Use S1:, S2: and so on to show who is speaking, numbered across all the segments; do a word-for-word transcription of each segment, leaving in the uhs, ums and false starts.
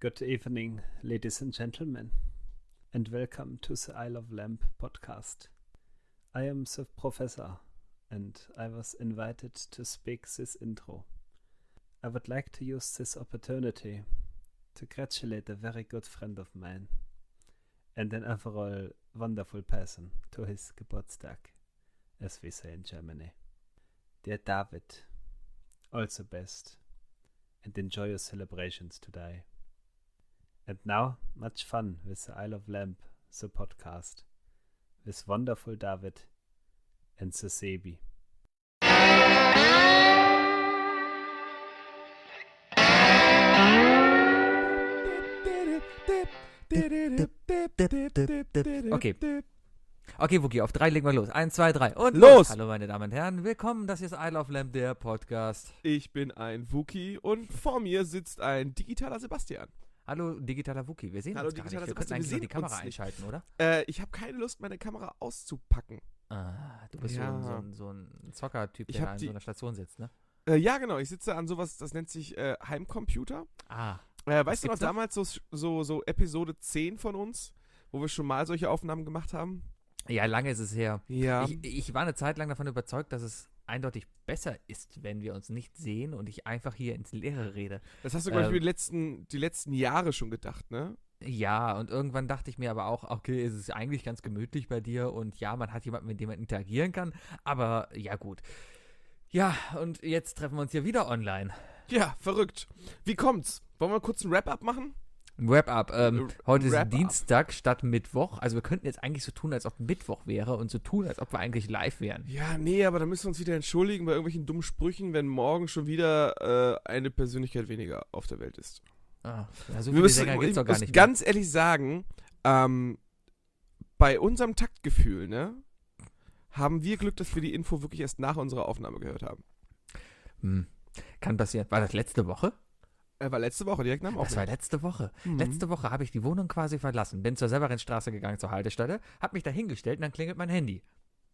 S1: Good evening, ladies and gentlemen, and welcome to the Isle of Lamp podcast. I am the professor, and I was invited to speak this intro. I would like to use this opportunity to congratulate a very good friend of mine, and an overall wonderful person to his Geburtstag, as we say in Germany. Dear David, all the best, and enjoy your celebrations today. And now, much fun with the Isle of Lamp, the podcast, with wonderful David and the Sebi.
S2: Okay. Okay, Wookie, auf drei legen wir los. Eins, zwei, drei und
S3: los!
S2: los. Hallo meine Damen und Herren, willkommen, das hier ist Isle of Lamp, der Podcast.
S3: Ich bin ein Wookie und vor mir sitzt ein digitaler Sebastian.
S2: Hallo, digitaler Wookie, wir sehen
S3: Hallo,
S2: uns gar nicht. Wir
S3: digitaler
S2: könnten
S3: Sebastian,
S2: eigentlich
S3: wir
S2: noch die
S3: sehen
S2: Kamera
S3: uns nicht.
S2: einschalten, oder?
S3: Äh, ich habe keine Lust, meine Kamera auszupacken.
S2: Ah, du bist
S3: Ja.
S2: so, ein, so, ein, so ein Zocker-Typ,
S3: Ich
S2: der
S3: hab
S2: da an
S3: die-
S2: so einer Station sitzt, ne?
S3: Äh, ja, genau, ich sitze an sowas, das nennt sich äh, Heimcomputer.
S2: Ah,
S3: Äh, weißt du noch
S2: gibt's da?
S3: damals so, so, so Episode zehn von uns, wo wir schon mal solche Aufnahmen gemacht haben?
S2: ja, lange ist es her.
S3: Ja.
S2: Ich, ich war eine Zeit lang davon überzeugt, dass es eindeutig besser ist, wenn wir uns nicht sehen und ich einfach hier ins Leere rede.
S3: Das hast du, glaube ich,
S2: ähm,
S3: die letzten, die letzten Jahre schon gedacht, ne?
S2: Ja, und irgendwann dachte ich mir aber auch, okay, es ist eigentlich ganz gemütlich bei dir und ja, man hat jemanden, mit dem man interagieren kann, aber ja gut. Ja, und jetzt treffen wir uns hier wieder online.
S3: Ja, verrückt. Wie kommt's? Wollen wir kurz ein Wrap-up machen?
S2: Ein Wrap-up. Ähm,
S3: Äh,
S2: heute ist
S3: Wrap-up.
S2: Dienstag statt Mittwoch. Also wir könnten jetzt eigentlich so tun, als ob Mittwoch wäre und so tun, als ob wir eigentlich live wären.
S3: Ja, nee, aber dann müssen wir uns wieder entschuldigen bei irgendwelchen dummen Sprüchen, wenn morgen schon wieder äh, eine Persönlichkeit weniger auf der Welt ist.
S2: Ah, ja, so
S3: Wir
S2: viele
S3: müssen,
S2: Sänger gibt es
S3: ich
S2: doch gar
S3: muss
S2: nicht mehr.
S3: ganz ehrlich sagen, ähm, bei unserem Taktgefühl, ne, haben wir Glück, dass wir die Info wirklich erst nach unserer Aufnahme gehört haben.
S2: Hm. Kann passieren. War das letzte Woche?
S3: Äh, war letzte Woche direkt nach dem
S2: Das war
S3: Aufnehmen.
S2: letzte Woche.
S3: Mhm.
S2: Letzte Woche habe ich die Wohnung quasi verlassen, bin zur Severinstraße gegangen, zur Haltestelle, habe mich da hingestellt und dann klingelt mein Handy.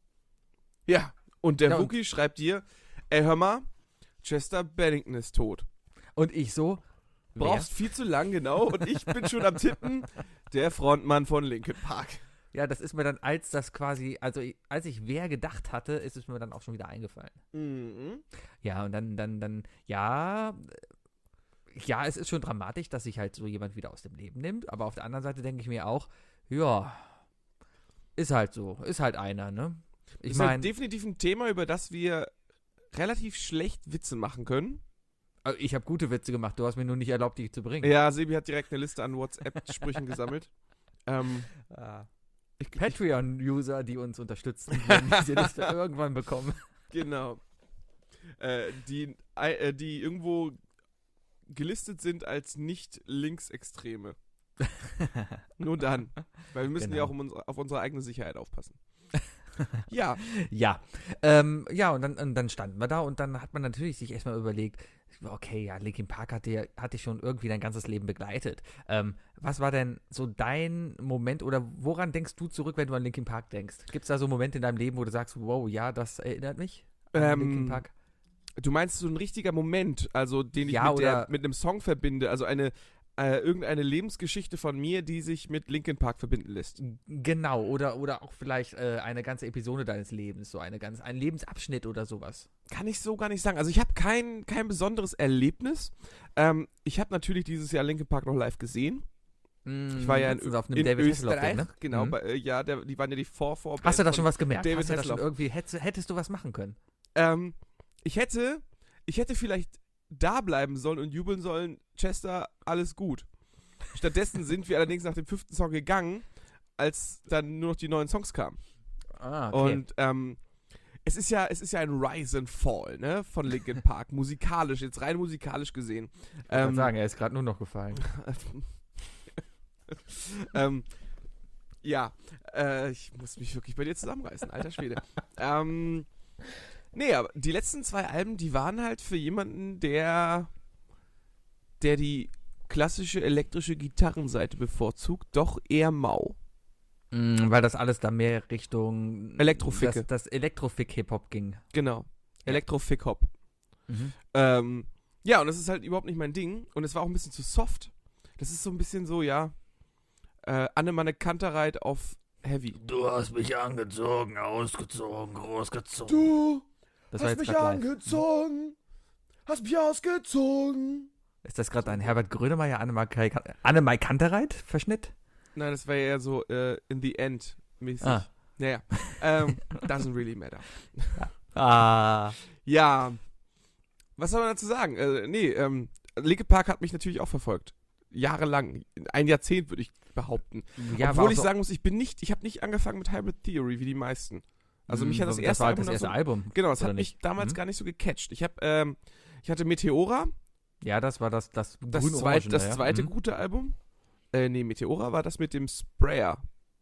S3: Ja, und der
S2: Ja, und-
S3: Wookie schreibt dir, ey, hör mal, Chester Bennington ist tot.
S2: Und ich so, wer?
S3: Brauchst viel zu lang, genau, und ich bin schon am Tippen, der Frontmann von Linkin Park.
S2: Ja, das ist mir dann, als das quasi, also ich- als ich wer gedacht hatte, ist es mir dann auch schon wieder eingefallen.
S3: Mhm.
S2: Ja, und dann, dann, dann, ja, äh, ja, es ist schon dramatisch, dass sich halt so jemand wieder aus dem Leben nimmt, aber auf der anderen Seite denke ich mir auch, ja, ist halt so, ist halt einer, ne? Ich
S3: ist halt
S2: meine,
S3: definitiv ein Thema, über das wir relativ schlecht Witze machen können.
S2: ich habe gute Witze gemacht, du hast mir nur nicht erlaubt, die zu bringen.
S3: Ja, Sebi hat direkt eine Liste an WhatsApp-Sprüchen gesammelt. Ähm,
S2: Ah.
S3: ich, ich,
S2: Patreon-User, die uns unterstützen, werden diese Liste irgendwann bekommen.
S3: genau. Äh, die, äh, die irgendwo gelistet sind als nicht Linksextreme. Nur dann. Weil wir müssen
S2: Genau.
S3: ja auch um unsere, auf unsere eigene Sicherheit aufpassen. Ja,
S2: Ja, ähm, ja, und dann, und dann standen wir da und dann hat man natürlich sich erstmal überlegt, okay, ja, Linkin Park hat dir, hat dich schon irgendwie dein ganzes Leben begleitet. Ähm, was war denn so dein Moment oder woran denkst du zurück, wenn du an Linkin Park denkst? Gibt es da so Momente in deinem Leben, wo du sagst, wow, ja, das erinnert mich an
S3: Ähm,
S2: Linkin Park?
S3: du meinst so ein richtiger Moment, also den ich
S2: Ja,
S3: mit, der,
S2: oder-
S3: mit einem Song verbinde, also eine äh, irgendeine Lebensgeschichte von mir, die sich mit Linkin Park verbinden lässt.
S2: Genau, oder, oder auch vielleicht äh, eine ganze Episode deines Lebens, so eine ganz, ein Lebensabschnitt oder sowas.
S3: Kann ich so gar nicht sagen. Also ich habe kein, kein besonderes Erlebnis. Ähm, ich habe natürlich dieses Jahr Linkin Park noch live gesehen.
S2: Mm,
S3: Ich war ja in,
S2: letztens auf einem
S3: in
S2: David
S3: Österreich.
S2: Hasselhoff-Ding, ne?
S3: Genau,
S2: Mhm.
S3: bei, äh, ja, der, die waren ja die vor vor
S2: Hast du da schon was gemerkt?
S3: David
S2: Hast du da schon
S3: Hasselhoff.
S2: irgendwie, hättest, hättest du was machen können?
S3: Ähm, ich hätte, ich hätte vielleicht da bleiben sollen und jubeln sollen, Chester, alles gut. Stattdessen sind wir allerdings nach dem fünften Song gegangen, als dann nur noch die neuen Songs kamen.
S2: Ah, okay.
S3: Und ähm, es ist ja, es ist ja ein Rise and Fall, ne, von Linkin Park, musikalisch, jetzt rein musikalisch gesehen.
S2: Ich kann
S3: Ähm,
S2: sagen, er ist gerade nur noch gefallen.
S3: ähm, ja, äh, ich muss mich wirklich bei dir zusammenreißen, alter Schwede. ähm, nee, aber die letzten zwei Alben, die waren halt für jemanden, der, der die klassische elektrische Gitarrenseite bevorzugt, doch eher mau.
S2: Mm, weil das alles da mehr Richtung
S3: Elektroficke.
S2: Das, das Elektrofick-Hip-Hop ging.
S3: Genau.
S2: Ja.
S3: Elektro-Fick-Hop.
S2: Mhm.
S3: Ähm, ja, und das ist halt überhaupt nicht mein Ding. Und es war auch ein bisschen zu soft. Das ist so ein bisschen so, ja, äh, Annemanne Kantereit auf Heavy.
S2: Du hast mich angezogen, ausgezogen, großgezogen.
S3: Du
S2: Das war
S3: hast
S2: jetzt
S3: mich
S2: grad live.
S3: angezogen, hast mich ausgezogen.
S2: Ist das gerade ein Herbert Grönemeyer, Annemai Annemai Kantereit-Verschnitt?
S3: Nein, das war ja eher so äh, in the end mäßig.
S2: Ah.
S3: Naja, ähm, doesn't really matter.
S2: Ah.
S3: Ja, was soll man dazu sagen? Äh, nee, ähm, Linkin Park hat mich natürlich auch verfolgt. Jahrelang. Ein Jahrzehnt, würde ich behaupten.
S2: Ja,
S3: Obwohl
S2: war
S3: ich
S2: auch so-
S3: sagen muss, ich bin nicht, ich habe nicht angefangen mit Hybrid Theory wie die meisten. Also mich hat das
S2: Hm,
S3: erste
S2: war
S3: Album
S2: das
S3: dann
S2: erste
S3: so,
S2: Album.
S3: Genau, das
S2: oder
S3: hat mich
S2: nicht?
S3: damals
S2: Mhm.
S3: gar nicht so gecatcht. Ich habe, ähm, ich hatte Meteora,
S2: Ja, das war das, das,
S3: das,
S2: grün
S3: zweit, das
S2: ja.
S3: zweite
S2: Mhm.
S3: gute Album. Äh, nee, Meteora war das mit dem Sprayer.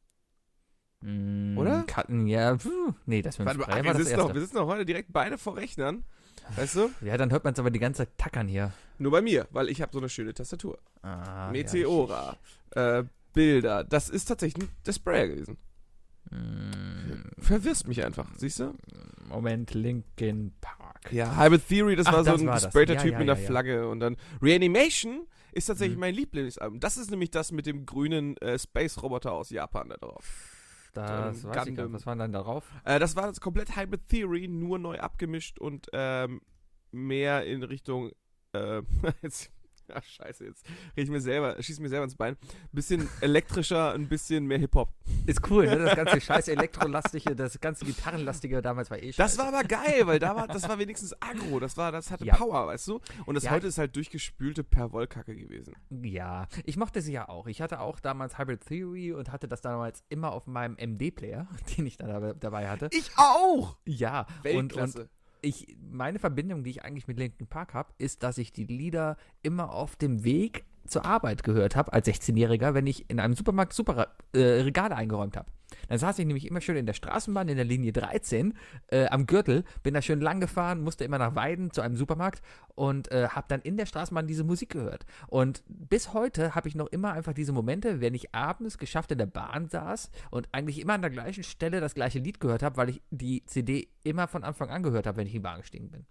S2: Mm,
S3: Oder?
S2: Cutten, ja, puh, nee, das mit dem
S3: Warte mal,
S2: Spray
S3: ach,
S2: war
S3: wir,
S2: das
S3: sitzen noch,
S2: erste.
S3: wir sitzen noch heute direkt beide vor Rechnern. Weißt du?
S2: Ja, dann hört man es aber die ganze Zeit tackern hier.
S3: Nur bei mir, weil ich habe so eine schöne Tastatur.
S2: Ah,
S3: Meteora, äh, Bilder. Das ist tatsächlich der Sprayer gewesen.
S2: Ja. Mm,
S3: Verwirrst mich einfach, siehst du?
S2: Moment, Linkin Park.
S3: Ja, Hybrid Theory, das
S2: Ach,
S3: war so
S2: das
S3: ein
S2: war das.
S3: gesprayter
S2: Ja,
S3: Typ
S2: ja,
S3: mit
S2: ja,
S3: einer
S2: ja.
S3: Flagge. Und dann Reanimation ist tatsächlich
S2: Mhm.
S3: mein Lieblingsalbum. Das ist nämlich das mit dem grünen äh, Space-Roboter aus Japan da drauf.
S2: Das
S3: Ähm,
S2: weiß ich gar
S3: Gundam.
S2: nicht. Was war denn da drauf?
S3: Äh, das war das komplett Hybrid Theory, nur neu abgemischt und ähm, mehr in Richtung. Äh, jetzt, ach, scheiße, jetzt rede ich mir selber, schieße mir selber ins Bein. Bisschen elektrischer, ein bisschen mehr Hip-Hop.
S2: Ist cool, ne? Das ganze scheiß Elektrolastige, das ganze Gitarrenlastige damals war eh scheiße.
S3: Das war aber geil, weil da war, das war wenigstens aggro, das war, das hatte
S2: Ja.
S3: Power, weißt du? Und das
S2: Ja.
S3: heute ist halt durchgespülte Per-Woll-Kacke gewesen.
S2: Ja, ich mochte sie ja auch. Ich hatte auch damals Hybrid Theory und hatte das damals immer auf meinem M D-Player, den ich da dab- dabei hatte.
S3: Ich auch!
S2: Ja, und,
S3: Weltklasse.
S2: und ich, meine Verbindung, die ich eigentlich mit Linkin Park habe, ist, dass ich die Lieder immer auf dem Weg zur Arbeit gehört habe, als sechzehnjähriger, wenn ich in einem Supermarkt super äh, Regale eingeräumt habe. Dann saß ich nämlich immer schön in der Straßenbahn in der Linie dreizehn äh, am Gürtel, bin da schön lang gefahren, musste immer nach Weiden zu einem Supermarkt und äh, habe dann in der Straßenbahn diese Musik gehört. Und bis heute habe ich noch immer einfach diese Momente, wenn ich abends geschafft in der Bahn saß und eigentlich immer an der gleichen Stelle das gleiche Lied gehört habe, weil ich die C D immer von Anfang an gehört habe, wenn ich in die Bahn gestiegen bin.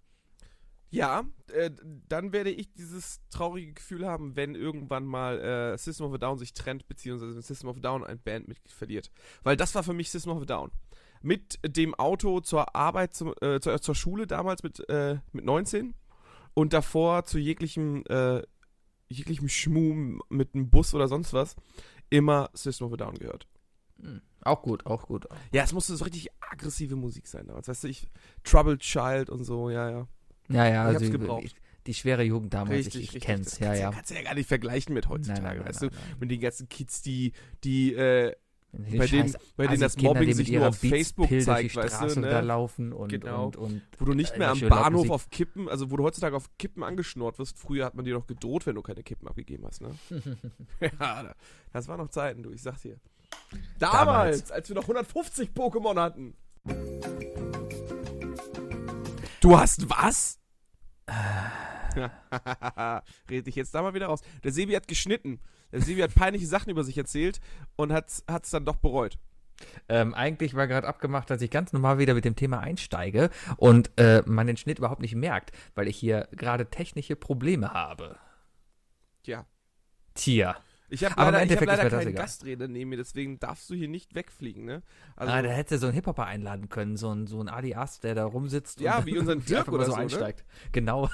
S3: Ja, äh, dann werde ich dieses traurige Gefühl haben, wenn irgendwann mal äh, System of a Down sich trennt, beziehungsweise wenn System of a Down ein Bandmitglied verliert. Weil das war für mich System of a Down. Mit dem Auto zur Arbeit, zum, äh, zur, zur Schule damals mit, äh, mit neunzehn und davor zu jeglichem, äh, jeglichem Schmuh mit einem Bus oder sonst was, immer System of a Down gehört.
S2: Hm. Auch gut, auch gut.
S3: Ja, es musste so richtig aggressive Musik sein damals. Weißt du, ich, Troubled Child und so, ja, ja.
S2: Ja, ja,
S3: Ich hab's
S2: also
S3: gebraucht.
S2: die, die schwere Jugend damals,
S3: Richtig,
S2: ich, ich
S3: richtig.
S2: kenn's,
S3: Das
S2: ja,
S3: kannst,
S2: ja.
S3: kannst du ja gar nicht vergleichen mit heutzutage,
S2: Nein, nein, nein,
S3: weißt
S2: nein,
S3: du?
S2: nein.
S3: Mit den ganzen Kids, die, die, äh,
S2: Die
S3: bei denen,
S2: scheiß
S3: bei denen das
S2: Assi-Kinder,
S3: Mobbing
S2: die
S3: sich
S2: mit
S3: nur
S2: ihrer
S3: auf Facebook
S2: Beats-Pill
S3: zeigt,
S2: durch die
S3: weißt
S2: Straße
S3: du,
S2: da
S3: ne?
S2: laufen und,
S3: Genau.
S2: und, und
S3: Wo du nicht
S2: äh,
S3: mehr am
S2: schön laut
S3: Bahnhof
S2: Musik.
S3: auf Kippen, also wo du heutzutage auf Kippen angeschnurrt wirst. Früher hat man dir noch gedroht, wenn du keine Kippen abgegeben hast, ne? Ja, das waren noch Zeiten, du, ich sag dir. Damals,
S2: Damals.
S3: als wir noch hundertfünfzig Pokémon hatten. Du hast was? Red dich jetzt da mal wieder raus. Der Sebi hat geschnitten. Der Sebi hat peinliche Sachen über sich erzählt und hat es dann doch bereut.
S2: Ähm, eigentlich war gerade abgemacht, dass ich ganz normal wieder mit dem Thema einsteige und äh, man den Schnitt überhaupt nicht merkt, weil ich hier gerade technische Probleme habe.
S3: Tja.
S2: Tja.
S3: Ich habe
S2: Aber im
S3: leider, ich hab
S2: Endeffekt ist
S3: leider
S2: mir das
S3: keinen
S2: egal.
S3: Gastredner neben mir, deswegen darfst du hier nicht wegfliegen, ne? Also,
S2: ah, da hätte du so einen Hip-Hopper einladen können, so ein, so ein Adi Ast, der da rumsitzt
S3: Ja,
S2: und
S3: wie unseren Dirk
S2: einfach mal
S3: oder
S2: so
S3: so, ne?
S2: einsteigt. Genau.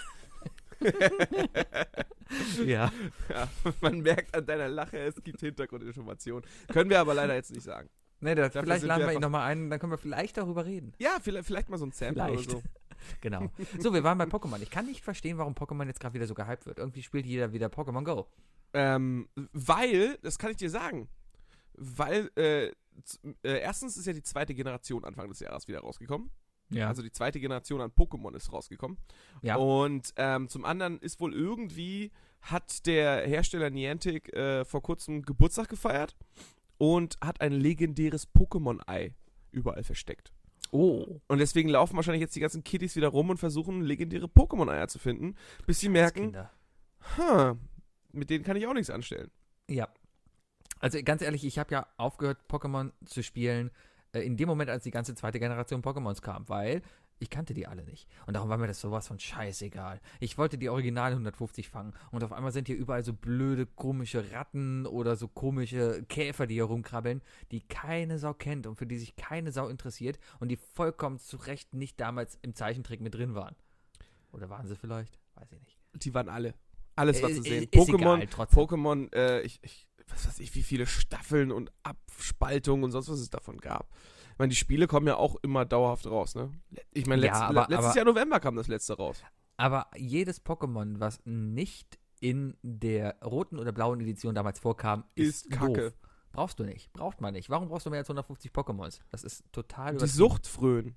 S2: Ja.
S3: ja, man merkt an deiner Lache, es gibt Hintergrundinformationen. Können wir aber leider jetzt nicht sagen.
S2: Nee, da,
S3: Dafür
S2: vielleicht
S3: sind
S2: laden
S3: wir
S2: wir ihn
S3: einfach-
S2: nochmal ein, dann können wir vielleicht darüber reden.
S3: Ja, vielleicht, vielleicht mal so ein Sample
S2: Vielleicht.
S3: oder so.
S2: Genau. So, wir waren bei Pokémon. Ich kann nicht verstehen, warum Pokémon jetzt gerade wieder so gehypt wird. Irgendwie spielt jeder wieder Pokémon Go.
S3: Ähm, weil, das kann ich dir sagen, weil, äh, z- äh, erstens ist ja die zweite Generation Anfang des Jahres wieder rausgekommen.
S2: Ja.
S3: Also die zweite Generation an Pokémon ist rausgekommen.
S2: ja.
S3: Und ähm, zum anderen ist wohl irgendwie, hat der Hersteller Niantic äh, vor kurzem Geburtstag gefeiert und hat ein legendäres Pokémon-Ei überall versteckt.
S2: Oh.
S3: Und deswegen laufen wahrscheinlich jetzt die ganzen Kiddies wieder rum und versuchen, legendäre Pokémon-Eier zu finden, bis sie merken,
S2: Kinder.
S3: ha, mit denen kann ich auch nichts anstellen.
S2: Ja. Also ganz ehrlich, ich habe ja aufgehört, Pokémon zu spielen, äh, in dem Moment, als die ganze zweite Generation Pokémons kam, weil ich kannte die alle nicht. Und darum war mir das sowas von scheißegal. Ich wollte die Original hundertfünfzig fangen und auf einmal sind hier überall so blöde, komische Ratten oder so komische Käfer, die hier rumkrabbeln, die keine Sau kennt und für die sich keine Sau interessiert und die vollkommen zu Recht nicht damals im Zeichentrick mit drin waren. Oder waren sie vielleicht? Weiß ich nicht.
S3: Die waren alle. Alles war
S2: Äh,
S3: zu sehen.
S2: ist
S3: Pokémon,
S2: egal, trotzdem.
S3: Pokémon, äh, ich, ich, was weiß ich, wie viele Staffeln und Abspaltungen und sonst was es davon gab. Ich meine, die Spiele kommen ja auch immer dauerhaft raus, ne? Ich meine, letzt,
S2: Ja, aber-
S3: letztes
S2: aber-
S3: Jahr November kam das letzte raus.
S2: Aber jedes Pokémon, was nicht in der roten oder blauen Edition damals vorkam, ist,
S3: Ist Kacke.
S2: doof. Brauchst du nicht. Braucht man nicht. Warum brauchst du mehr als hundertfünfzig Pokémons? Das ist total
S3: Die
S2: übertrieben.
S3: Suchtfröhen.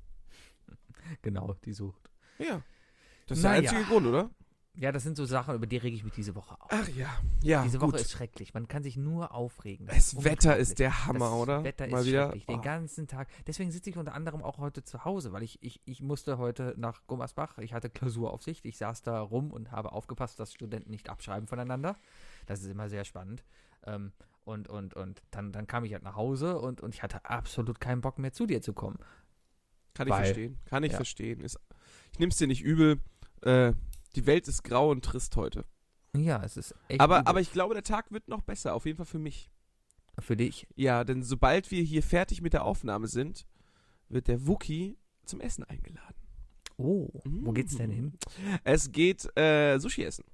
S2: Genau, die Sucht.
S3: Ja. Das ist
S2: Naja.
S3: der einzige Grund, oder?
S2: Ja, das sind so Sachen, über die rege ich mich diese Woche auf.
S3: Ach ja. Ja,
S2: Diese
S3: gut.
S2: Woche ist schrecklich. Man kann sich nur aufregen.
S3: Das
S2: ist
S3: Wetter
S2: unglaublich.
S3: ist der Hammer,
S2: das
S3: oder?
S2: Wetter
S3: Mal
S2: ist
S3: wieder.
S2: schrecklich. Den
S3: Oh.
S2: ganzen Tag. Deswegen sitze ich unter anderem auch heute zu Hause, weil ich, ich, ich musste heute nach Gummersbach. Ich hatte Klausuraufsicht. Ich saß da rum und habe aufgepasst, dass Studenten nicht abschreiben voneinander. Das ist immer sehr spannend. Ähm, und und, und dann, dann kam ich halt nach Hause und, und ich hatte absolut keinen Bock mehr zu dir zu kommen.
S3: Kann ich
S2: Weil-
S3: verstehen. Kann ich
S2: ja.
S3: verstehen. Ist, ich nehm's dir nicht übel. Äh, die Welt ist grau und trist heute.
S2: Ja, es ist echt
S3: Aber,
S2: übel.
S3: aber ich glaube, der Tag wird noch besser. Auf jeden Fall für mich.
S2: für dich.
S3: Ja, denn sobald wir hier fertig mit der Aufnahme sind, wird der Wookie zum Essen eingeladen.
S2: Oh, wo geht's denn
S3: Mm.
S2: hin?
S3: Es geht äh, Sushi essen.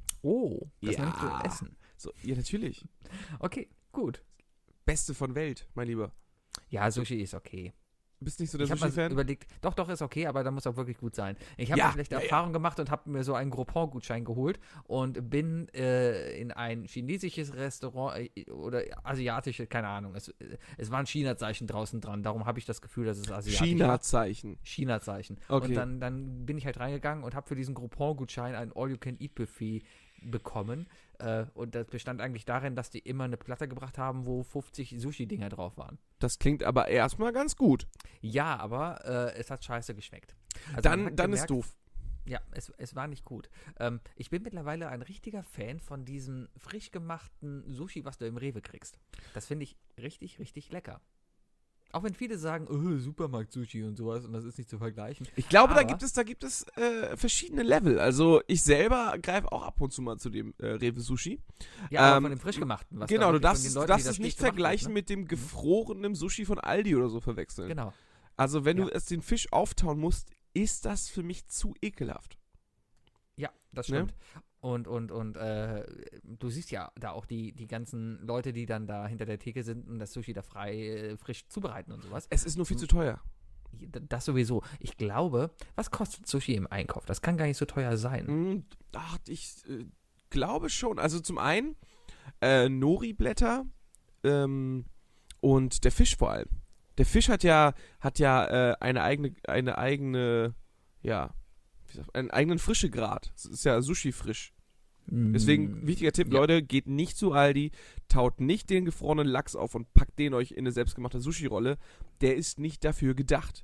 S2: Oh, das
S3: Ja.
S2: nennst du Essen.
S3: So, ja, natürlich.
S2: Okay, gut.
S3: Beste von Welt, mein Lieber.
S2: Ja, Sushi ist okay.
S3: Du bist nicht so der
S2: Ich habe mal
S3: Sushi-Fan?
S2: überlegt, doch, doch, ist okay, aber da muss auch wirklich gut sein. Ich habe
S3: Ja,
S2: eine schlechte
S3: ja, ja.
S2: Erfahrung gemacht und habe mir so einen Groupon-Gutschein geholt und bin äh, in ein chinesisches Restaurant äh, oder asiatische, keine Ahnung. Es, äh, es war ein China-Zeichen draußen dran, darum habe ich das Gefühl, dass es asiatisch war.
S3: China-Zeichen.
S2: China-Zeichen.
S3: Okay.
S2: Und dann, dann bin ich halt reingegangen und habe für diesen Groupon-Gutschein ein All-You-Can-Eat-Buffet bekommen. Äh, und das bestand eigentlich darin, dass die immer eine Platte gebracht haben, wo fünfzig Sushi-Dinger drauf waren.
S3: Das klingt aber erstmal ganz gut.
S2: Ja, aber äh, es hat scheiße geschmeckt. Also man
S3: dann
S2: hat
S3: dann
S2: gemerkt,
S3: ist doof.
S2: Ja, es, es war nicht gut. Ähm, ich bin mittlerweile ein richtiger Fan von diesem frisch gemachten Sushi, was du im Rewe kriegst. Das finde ich richtig, richtig lecker. Auch wenn viele sagen, oh, Supermarkt-Sushi und sowas und das ist nicht zu vergleichen.
S3: Ich glaube, da
S2: Aber-
S3: gibt es, da gibt es äh, verschiedene Level. Also ich selber greife auch ab und zu mal zu dem äh, Rewe Sushi.
S2: Ja, aber
S3: Ähm,
S2: von dem frisch gemachten. Was
S3: genau,
S2: da
S3: du
S2: wirklich von
S3: darfst,
S2: den
S3: es-
S2: Leuten,
S3: du darfst
S2: die das
S3: es nicht
S2: gemacht
S3: vergleichen
S2: wird,
S3: mit dem gefrorenen Sushi von Aldi oder so verwechseln.
S2: ne? Genau.
S3: Also wenn du
S2: Ja.
S3: es den Fisch auftauen musst, ist das für mich zu ekelhaft.
S2: Ja, das
S3: Ne?
S2: stimmt. Und, und, und äh, du siehst ja da auch die, die ganzen Leute, die dann da hinter der Theke sind und das Sushi da frei, äh, frisch zubereiten und sowas.
S3: Es ist nur viel
S2: Mhm.
S3: zu teuer.
S2: Das sowieso. Ich glaube, was kostet Sushi im Einkauf? Das kann gar nicht so teuer sein.
S3: Hm, ach, ich äh, glaube schon. Also zum einen äh, Nori-Blätter ähm, und der Fisch vor allem. Der Fisch hat ja, hat ja äh, eine eigene, eine eigene, ja, wie sagt, einen eigenen Frischegrad. Es ist ja Sushi frisch. Deswegen, wichtiger Tipp,
S2: Mm, ja.
S3: Leute, geht nicht zu Aldi, taut nicht den gefrorenen Lachs auf und packt den euch in eine selbstgemachte Sushi-Rolle. Der ist nicht dafür gedacht,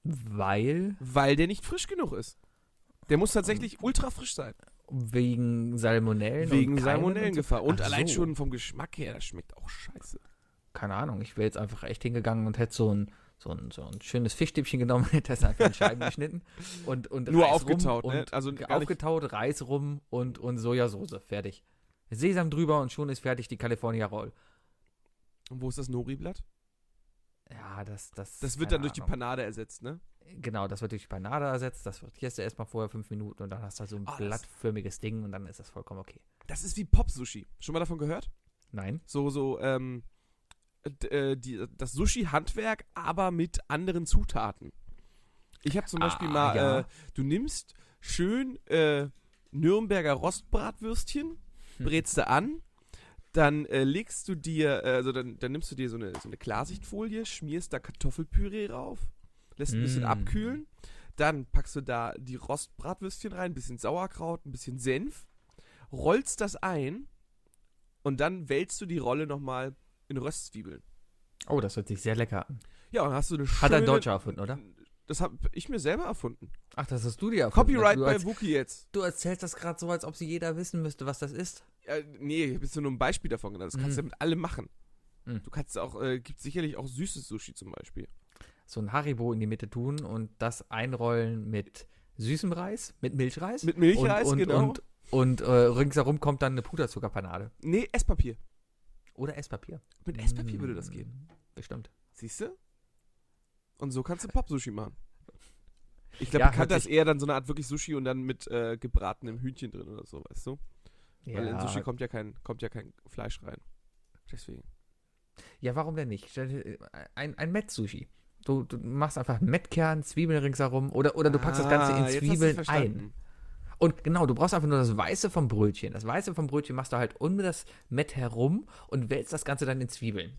S2: Weil
S3: weil der nicht frisch genug ist. Der muss tatsächlich ultra frisch sein.
S2: wegen Salmonellen
S3: Wegen
S2: und Keimen
S3: Salmonellengefahr.
S2: Und,
S3: Und
S2: so. Ach
S3: allein
S2: so.
S3: schon vom Geschmack her, das schmeckt auch scheiße.
S2: Keine Ahnung, ich wäre jetzt einfach echt hingegangen und hätte so ein, so ein, so ein schönes Fischstäbchen genommen und hätte das einfach in Scheiben geschnitten. Und, und
S3: Nur
S2: Reis
S3: aufgetaut,
S2: rum
S3: ne?
S2: und
S3: Also gar nicht-
S2: aufgetaut, Reis rum und, und Sojasauce. Fertig. Sesam drüber und schon ist fertig die California Roll.
S3: Und wo ist das Nori-Blatt?
S2: Ja, das, das.
S3: Das wird
S2: keine
S3: dann durch die
S2: Ahnung.
S3: Panade ersetzt, ne?
S2: Genau, das wird durch die Panade ersetzt. Das frittierst du erstmal vorher fünf Minuten und dann hast du halt so ein
S3: Ah, das-
S2: blattförmiges Ding und dann ist das vollkommen okay.
S3: Das ist wie Pop-Sushi. Schon mal davon gehört?
S2: Nein?
S3: So, so, ähm, d- äh, die, das Sushi-Handwerk, aber mit anderen Zutaten. Ich habe zum
S2: Ah,
S3: Beispiel mal,
S2: ja.
S3: äh, du nimmst schön äh, Nürnberger Rostbratwürstchen,
S2: Hm.
S3: brätst du an, dann äh, legst du dir, äh, also dann, dann nimmst du dir so eine, so eine Klarsichtfolie, schmierst da Kartoffelpüree rauf, lässt ein bisschen
S2: Mm.
S3: abkühlen, dann packst du da die Rostbratwürstchen rein, ein bisschen Sauerkraut, ein bisschen Senf, rollst das ein und dann wälzt du die Rolle nochmal in Röstzwiebeln.
S2: Oh, das hört sich sehr lecker an.
S3: Ja, und dann hast du eine schöne...
S2: Hat ein Deutscher erfunden, oder?
S3: Das habe ich mir selber erfunden.
S2: Ach, das hast du dir erfunden.
S3: Copyright
S2: du,
S3: bei
S2: als,
S3: Wookie jetzt.
S2: du erzählst das gerade so, als ob sie jeder wissen müsste, was das ist.
S3: Ja, nee, ich habe jetzt nur ein Beispiel davon genannt. Das kannst du
S2: Mhm.
S3: ja mit allem machen.
S2: Mhm.
S3: Du kannst auch, äh, gibt sicherlich auch süßes Sushi zum Beispiel.
S2: so ein Haribo in die Mitte tun und das einrollen mit süßem Reis, mit Milchreis.
S3: Mit Milchreis,
S2: und, und,
S3: genau.
S2: Und, und äh, ringsherum kommt dann eine Puderzuckerpanade.
S3: Nee, Esspapier.
S2: Oder Esspapier.
S3: Mit Esspapier
S2: Mm,
S3: würde das gehen.
S2: Bestimmt.
S3: Siehst du? Und so kannst du Pop-Sushi machen. Ich glaube,
S2: Ja,
S3: bekannt
S2: hört
S3: das
S2: sich-
S3: eher dann so eine Art wirklich Sushi und dann mit äh, gebratenem Hühnchen drin oder so, weißt du? Weil in Sushi kommt ja kein, kommt ja kein Fleisch rein. Deswegen.
S2: Ja, warum denn nicht? Stell dir, äh, Ein, ein Met-Sushi. Du, du machst einfach Mettkern, Zwiebeln ringsherum oder, oder du packst das Ganze in
S3: Ah, jetzt hast du's
S2: Zwiebeln ein.
S3: verstanden.
S2: Und genau, du brauchst einfach nur das Weiße vom Brötchen. Das Weiße vom Brötchen machst du halt um das Mett herum und wälzt das Ganze dann in Zwiebeln.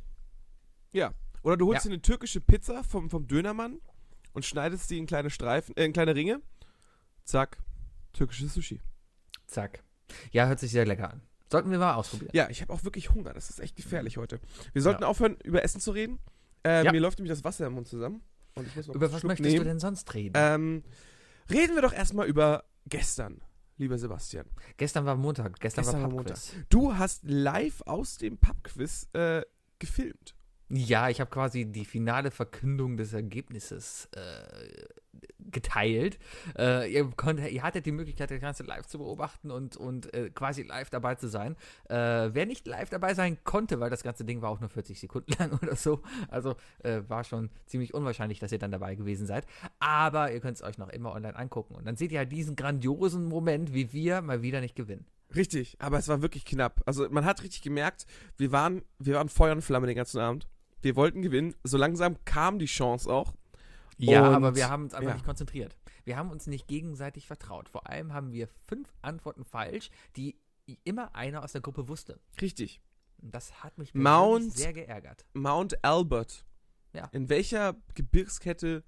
S3: Ja. Oder du holst
S2: Ja.
S3: dir eine türkische Pizza vom, vom Dönermann und schneidest die in kleine Streifen, äh, in kleine Ringe. Zack. Türkisches Sushi.
S2: Zack. Ja, hört sich sehr lecker an. Sollten wir mal ausprobieren.
S3: Ja, ich habe auch wirklich Hunger. Das ist echt gefährlich heute. Wir sollten
S2: Ja.
S3: aufhören, über Essen zu reden. Äh,
S2: Ja.
S3: Mir läuft nämlich das Wasser im Mund zusammen. Und ich muss noch
S2: Über
S3: einen
S2: was
S3: Schluck
S2: möchtest
S3: nehmen.
S2: du denn sonst reden?
S3: Ähm, reden wir doch erstmal über gestern, lieber Sebastian.
S2: Gestern war Montag. Gestern,
S3: Gestern war
S2: war
S3: Montag.
S2: Pubquiz.
S3: Du hast live aus dem Pubquiz äh, gefilmt.
S2: Ja, ich habe quasi die finale Verkündung des Ergebnisses äh, geteilt. Äh, ihr, konntet, ihr hattet die Möglichkeit, das Ganze live zu beobachten und, und äh, quasi live dabei zu sein. Äh, wer nicht live dabei sein konnte, weil das ganze Ding war auch nur vierzig Sekunden lang oder so, also äh, war schon ziemlich unwahrscheinlich, dass ihr dann dabei gewesen seid. Aber ihr könnt es euch noch immer online angucken. Und dann seht ihr halt diesen grandiosen Moment, wie wir mal wieder nicht gewinnen.
S3: Richtig, aber es war wirklich knapp. Also man hat richtig gemerkt, wir waren, wir waren Feuer und Flamme den ganzen Abend. Wir wollten gewinnen. So langsam kam die Chance auch.
S2: Ja,
S3: Und-
S2: aber wir haben uns einfach
S3: ja.
S2: nicht konzentriert. Wir haben uns nicht gegenseitig vertraut. Vor allem haben wir fünf Antworten falsch, die immer einer aus der Gruppe wusste.
S3: Richtig.
S2: Und das hat mich
S3: Mount-
S2: persönlich sehr geärgert.
S3: Mount Albert.
S2: Ja.
S3: In welcher Gebirgskette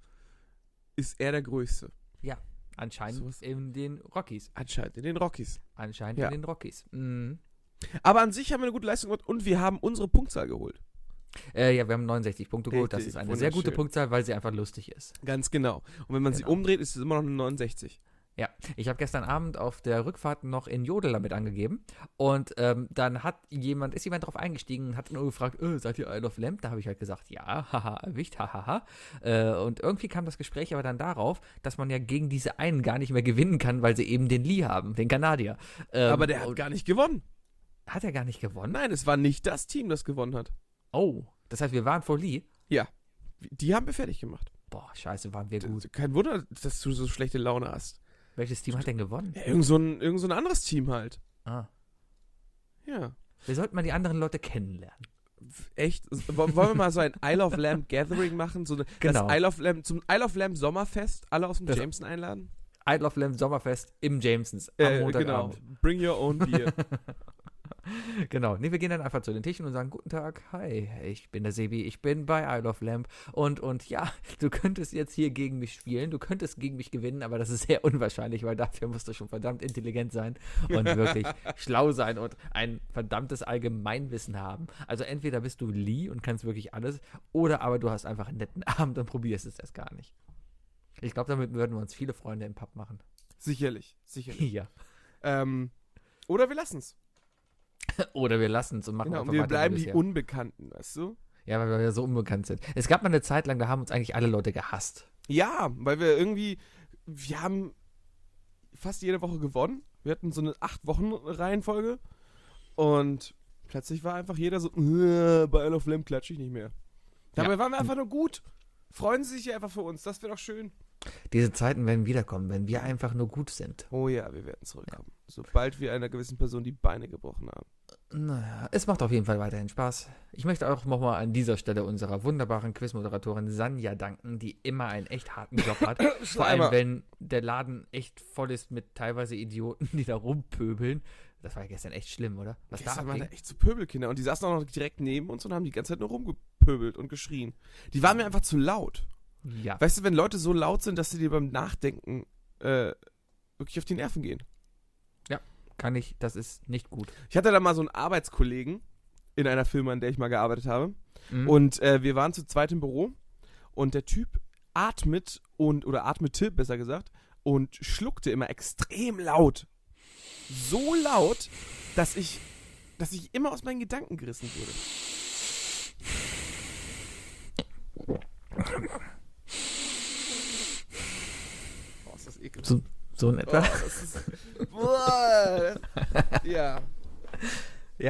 S3: ist er der Größte?
S2: Anscheinend
S3: Sowas-
S2: in den Rockies.
S3: Anscheinend in den Rockies.
S2: Anscheinend
S3: Ja.
S2: in den Rockies. Mhm.
S3: Aber an sich haben wir eine gute Leistung gemacht und wir haben unsere Punktzahl geholt.
S2: Äh, ja, wir haben neunundsechzig Punkte geholt. Das
S3: Richtig,
S2: ist eine sehr gute
S3: wunderschön.
S2: Punktzahl, weil sie einfach lustig ist.
S3: Ganz genau. Und wenn man sie
S2: Genau.
S3: umdreht, ist es immer noch eine neunundsechzig.
S2: Ja, ich habe gestern Abend auf der Rückfahrt noch in Jodel damit angegeben und ähm, dann hat jemand, ist jemand drauf eingestiegen und hat nur gefragt, äh, seid ihr Isle of Lamp? Da habe ich halt gesagt, ja, haha, erwischt, hahaha. Äh, und irgendwie kam das Gespräch aber dann darauf, dass man ja gegen diese einen gar nicht mehr gewinnen kann, weil sie eben den Lee haben, den Kanadier. Ähm,
S3: Aber der hat
S2: und-
S3: gar nicht gewonnen.
S2: Hat er gar nicht gewonnen?
S3: Nein, es war nicht das Team, das gewonnen hat.
S2: Oh, das heißt, wir waren vor Lee?
S3: Die haben wir fertig gemacht.
S2: Boah, scheiße, waren wir gut.
S3: Kein Wunder, dass du so schlechte Laune hast.
S2: Welches Team hat denn gewonnen?
S3: Ja, irgend, so ein, irgend so ein anderes Team halt.
S2: Ah.
S3: Ja.
S2: Wir sollten mal die anderen Leute kennenlernen.
S3: Echt? Wollen wir mal so ein Isle of Lamp Gathering machen? So eine,
S2: Genau.
S3: das Isle of Lamp, zum Isle of Lamp Sommerfest, alle aus dem
S2: Das-
S3: Jameson einladen?
S2: Isle of Lamp Sommerfest im Jamesons am
S3: Äh,
S2: Montagabend.
S3: genau. Bring your own beer.
S2: Genau, nee, wir gehen dann einfach zu den Tischen und sagen, guten Tag, hi, ich bin der Sebi, ich bin bei Isle of Lamp und, und ja, du könntest jetzt hier gegen mich spielen, du könntest gegen mich gewinnen, aber das ist sehr unwahrscheinlich, weil dafür musst du schon verdammt intelligent sein und wirklich schlau sein und ein verdammtes Allgemeinwissen haben. Also entweder bist du Lee und kannst wirklich alles oder aber du hast einfach einen netten Abend und probierst es erst gar nicht. Ich glaube, damit würden wir uns viele Freunde im Pub machen.
S3: Sicherlich, sicherlich.
S2: Ja.
S3: ähm, oder wir lassen es.
S2: Oder wir lassen es und machen
S3: Genau,
S2: einfach
S3: und wir
S2: weiter wie
S3: bleiben die
S2: bisher.
S3: Unbekannten, weißt du?
S2: Ja, weil wir ja so unbekannt sind. Es gab mal eine Zeit lang, da haben uns eigentlich alle Leute gehasst.
S3: Ja, weil wir irgendwie, wir haben fast jede Woche gewonnen. Wir hatten so eine acht Wochen Reihenfolge und plötzlich war einfach jeder so, "Äh, bei Isle of Lamp klatsche ich nicht mehr. Dabei
S2: Ja.
S3: waren wir einfach nur gut. Freuen Sie sich ja einfach für uns, das wäre doch schön.
S2: Diese Zeiten werden wiederkommen, wenn wir einfach nur gut sind.
S3: Oh ja, wir werden zurückkommen. Sobald wir einer gewissen Person die Beine gebrochen haben.
S2: Naja, es macht auf jeden Fall weiterhin Spaß. Ich möchte auch nochmal an dieser Stelle unserer wunderbaren Quizmoderatorin Sanja danken, die immer einen echt harten Job hat. Vor allem,
S3: Schleimer.
S2: wenn der Laden echt voll ist mit teilweise Idioten, die da rumpöbeln. Das war ja gestern echt schlimm, oder? Was da
S3: Gestern waren da
S2: abging?
S3: echt so Pöbelkinder und die saßen auch noch direkt neben uns und haben die ganze Zeit nur rumgepöbelt und geschrien. Die waren mir einfach zu laut.
S2: Ja.
S3: Weißt du, wenn Leute so laut sind, dass sie dir beim Nachdenken äh, wirklich auf die Nerven gehen.
S2: Kann ich, das ist nicht gut.
S3: Ich hatte da mal so einen Arbeitskollegen in einer Firma, in der ich mal gearbeitet habe.
S2: Mhm.
S3: Und äh, wir waren zu zweit im Büro und der Typ atmet und, oder atmete, besser gesagt, und schluckte immer extrem laut. So laut, dass ich, dass ich immer aus meinen Gedanken gerissen wurde.
S2: So in etwa.
S3: Oh, das ist, boah, ja.
S2: Ja.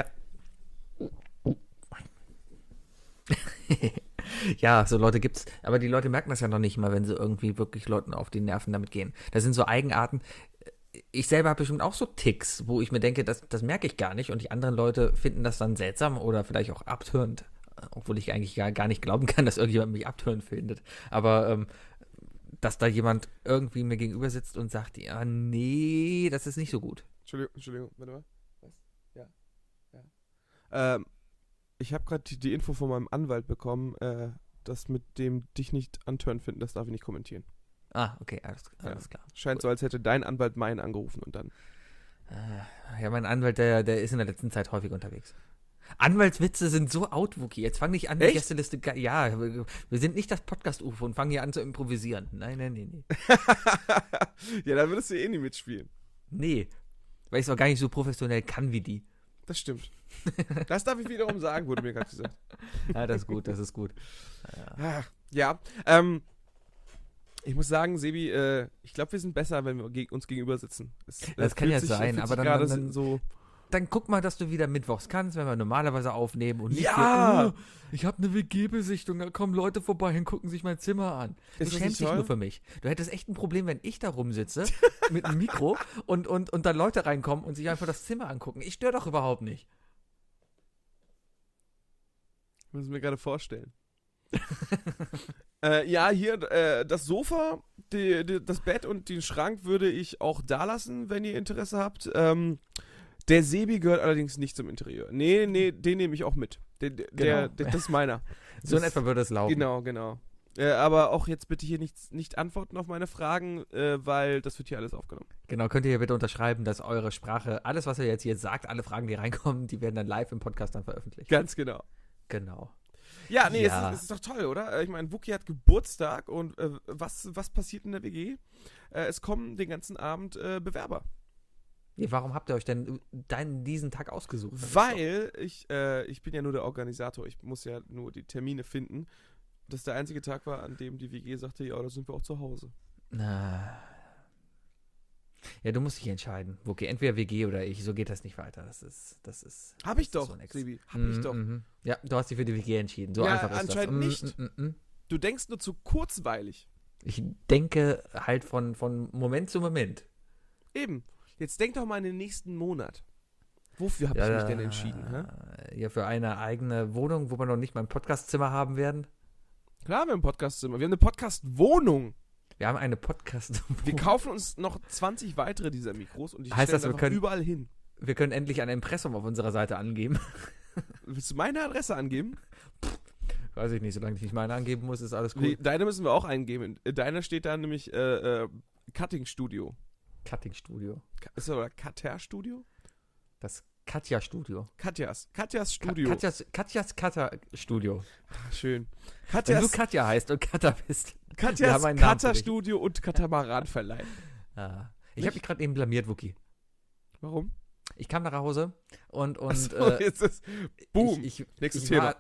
S2: Ja, so Leute gibt's, aber die Leute merken das ja noch nicht mal, wenn sie irgendwie wirklich Leuten auf die Nerven damit gehen. Das sind so Eigenarten. Ich selber habe bestimmt auch so Ticks, wo ich mir denke, das, das merke ich gar nicht und die anderen Leute finden das dann seltsam oder vielleicht auch abtörend, obwohl ich eigentlich gar, gar nicht glauben kann, dass irgendjemand mich abtörend findet. Aber ähm, dass da jemand irgendwie mir gegenüber sitzt und sagt, ja, nee, das ist nicht so gut.
S3: Entschuldigung, Entschuldigung, warte mal. Was? Ja. Ja. Ähm, ich habe gerade die, die Info von meinem Anwalt bekommen, äh, das mit dem dich nicht antören finden, das darf ich nicht kommentieren.
S2: Ah, okay, alles, alles
S3: Ja.
S2: klar.
S3: Scheint
S2: Gut.
S3: so, als hätte dein Anwalt meinen angerufen und dann.
S2: Äh, ja, mein Anwalt, der, der ist in der letzten Zeit häufig unterwegs. Anwaltswitze sind so out, Wookie. Jetzt fang nicht an, die
S3: Echt?
S2: Gästeliste. ge- Ja, wir wir sind nicht das Podcast-U F O und fangen hier an zu improvisieren. Nein, nein, nee, nee.
S3: Ja, da würdest du eh nie mitspielen.
S2: Nee, weil ich es auch gar nicht so professionell kann wie die.
S3: Das stimmt. Das darf ich wiederum sagen, wurde mir gerade gesagt.
S2: Ja, das ist gut, das ist gut.
S3: Ah, ja, ähm, ich muss sagen, Sebi, äh, ich glaube, wir sind besser, wenn wir geg- uns gegenüber sitzen. Es, äh,
S2: Das kann
S3: fühlt
S2: ja
S3: sich-
S2: sein,
S3: fühlt
S2: aber
S3: sich
S2: dann-
S3: gerade
S2: dann-
S3: so.
S2: Dann guck mal, dass du wieder mittwochs kannst, wenn wir normalerweise aufnehmen und nicht
S3: Ja!
S2: so, oh, ich habe eine W G-Besichtung, da kommen Leute vorbei und gucken sich mein Zimmer an. Du
S3: Ist das
S2: schämst
S3: nicht
S2: dich
S3: toll?
S2: nur für mich. Du hättest echt ein Problem, wenn ich da rumsitze mit einem Mikro und, und, und da Leute reinkommen und sich einfach das Zimmer angucken. Ich störe doch überhaupt nicht.
S3: Muss ich mir gerade vorstellen. äh, ja, hier, äh, das Sofa, die, die, das Bett und den Schrank würde ich auch da lassen, wenn ihr Interesse habt. Ähm, der Sebi gehört allerdings nicht zum Interieur. Nee, nee, den nehme ich auch mit. Der, der,
S2: Genau.
S3: der, der, das ist meiner.
S2: So in
S3: Das-
S2: etwa würde es laufen.
S3: Genau, genau. Äh, aber auch jetzt bitte hier nicht, nicht antworten auf meine Fragen, äh, weil das wird hier alles aufgenommen.
S2: Genau, könnt ihr hier bitte unterschreiben, dass eure Sprache, alles, was ihr jetzt hier sagt, alle Fragen, die reinkommen, die werden dann live im Podcast dann veröffentlicht.
S3: Ganz genau.
S2: Genau.
S3: Ja, nee,
S2: Ja.
S3: Es, ist, es ist doch toll, oder? Äh, Ich meine, Wookie hat Geburtstag und äh, was, was passiert in der W G? Äh, es kommen den ganzen Abend äh, Bewerber.
S2: Ja, warum habt ihr euch denn deinen, diesen Tag ausgesucht? Das ist
S3: Weil ich, äh, ich bin ja nur der Organisator, ich muss ja nur die Termine finden. Das der einzige Tag war, an dem die W G sagte, ja, da sind wir auch zu Hause.
S2: doch- Na. Ja, du musst dich entscheiden. Okay, entweder W G oder ich, so geht das nicht weiter. Das ist, das ist.
S3: Hab ich
S2: das ist
S3: doch,
S2: so nix.
S3: Sebi, hab
S2: Mhm,
S3: ich doch.
S2: mhm. Ja, du hast dich für die W G entschieden. So
S3: Ja,
S2: einfach ist
S3: anscheinend
S2: das.
S3: nicht.
S2: Mm, mm, mm, mm.
S3: Du denkst nur zu kurzweilig.
S2: Ich denke halt von, von Moment zu Moment.
S3: Eben. Jetzt denk doch mal in den nächsten Monat. Wofür habe ich mich denn entschieden? Hä?
S2: Ja, für eine eigene Wohnung, wo wir noch nicht mal ein Podcastzimmer haben werden.
S3: Klar, wir haben ein Podcastzimmer. Wir haben eine Podcast-Wohnung.
S2: Wir haben eine Podcast.
S3: Wir kaufen uns noch zwanzig weitere dieser Mikros und die
S2: Heißt
S3: stellen
S2: das, wir
S3: einfach
S2: können-
S3: überall hin.
S2: Wir können endlich ein Impressum auf unserer Seite angeben.
S3: Willst du meine Adresse angeben?
S2: Weiß ich nicht, solange ich nicht meine angeben muss, ist alles cool.
S3: Nee, deine müssen wir auch eingeben. Äh, Deiner steht da nämlich äh, äh, Cutting Studio.
S2: Cutting Studio.
S3: Ka- Ist das oder Cutter Studio?
S2: Das Katja Studio.
S3: Katjas. Katjas
S2: Ka
S3: Studio.
S2: Katjas, Katjas Cutter Studio.
S3: Ach, schön.
S2: Wenn du
S3: Katjas,
S2: Katja heißt und Cutter bist. wir
S3: Katjas
S2: haben einen Namen für
S3: Cutter
S2: dich.
S3: Studio und Katamaran verleihen.
S2: Ah. Ich
S3: Nicht?
S2: habe mich gerade eben blamiert, Wookie.
S3: Warum?
S2: Ich kam nach Hause und, und
S3: Achso,
S2: äh,
S3: jetzt ist Boom.
S2: Ich, ich,
S3: Nächstes
S2: ich
S3: Thema.
S2: War,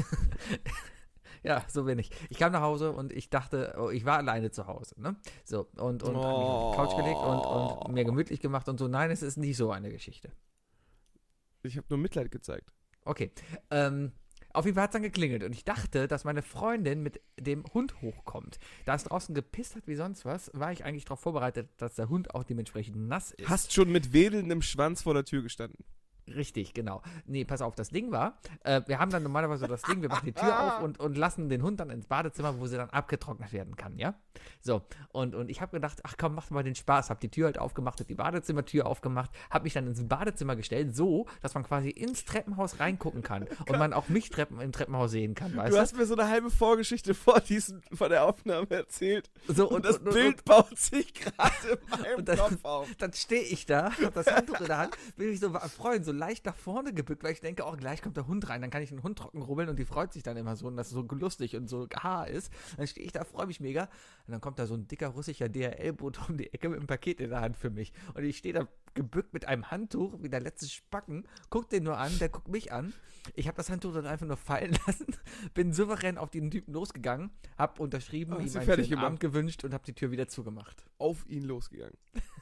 S2: ja, so bin ich. Ich kam nach Hause und ich dachte, oh, ich war alleine zu Hause, ne? So, und, und hab mich auf die Couch gelegt und, und mir gemütlich gemacht und so. Nein, es ist nicht so eine Geschichte.
S3: Ich habe nur Mitleid gezeigt.
S2: Okay. Ähm, auf jeden Fall hat es dann geklingelt und ich dachte, dass meine Freundin mit dem Hund hochkommt. Da es draußen gepisst hat wie sonst was, war ich eigentlich darauf vorbereitet, dass der Hund auch dementsprechend nass ist.
S3: Hast schon mit wedelndem Schwanz vor der Tür gestanden.
S2: Richtig, genau. Nee, pass auf, das Ding war, äh, wir haben dann normalerweise das Ding, wir machen die Tür auf und, und lassen den Hund dann ins Badezimmer, wo sie dann abgetrocknet werden kann, ja? So, und, und ich habe gedacht, ach komm, mach mal den Spaß, hab die Tür halt aufgemacht, hab die Badezimmertür aufgemacht, hab mich dann ins Badezimmer gestellt, so, dass man quasi ins Treppenhaus reingucken kann und man auch mich Treppen, im Treppenhaus sehen kann, weißt
S3: Du
S2: du?
S3: hast mir so eine halbe Vorgeschichte vor diesem, vor der Aufnahme erzählt.
S2: So,
S3: Und, das
S2: und, und,
S3: Bild baut sich gerade in meinem
S2: und dann-
S3: Kopf auf.
S2: Dann stehe ich da, hab das Handtuch in der Hand, will mich so freuen, so so leicht nach vorne gebückt, weil ich denke, oh, gleich kommt der Hund rein, dann kann ich den Hund trocken rubbeln und die freut sich dann immer so und das so lustig und so Haar ist. Dann stehe ich da, freue mich mega und dann kommt da so ein dicker russischer D H L-Bote um die Ecke mit einem Paket in der Hand für mich. Und ich stehe da gebückt mit einem Handtuch, wie der letzte Spacken, guck den nur an, der guckt mich an. Ich habe das Handtuch dann einfach nur fallen lassen, bin souverän auf den Typen losgegangen, hab unterschrieben,
S3: Oh,
S2: ihm
S3: hast du
S2: einen
S3: fertig
S2: schönen
S3: gemacht?
S2: Abend gewünscht und hab die Tür wieder zugemacht.
S3: Auf ihn losgegangen.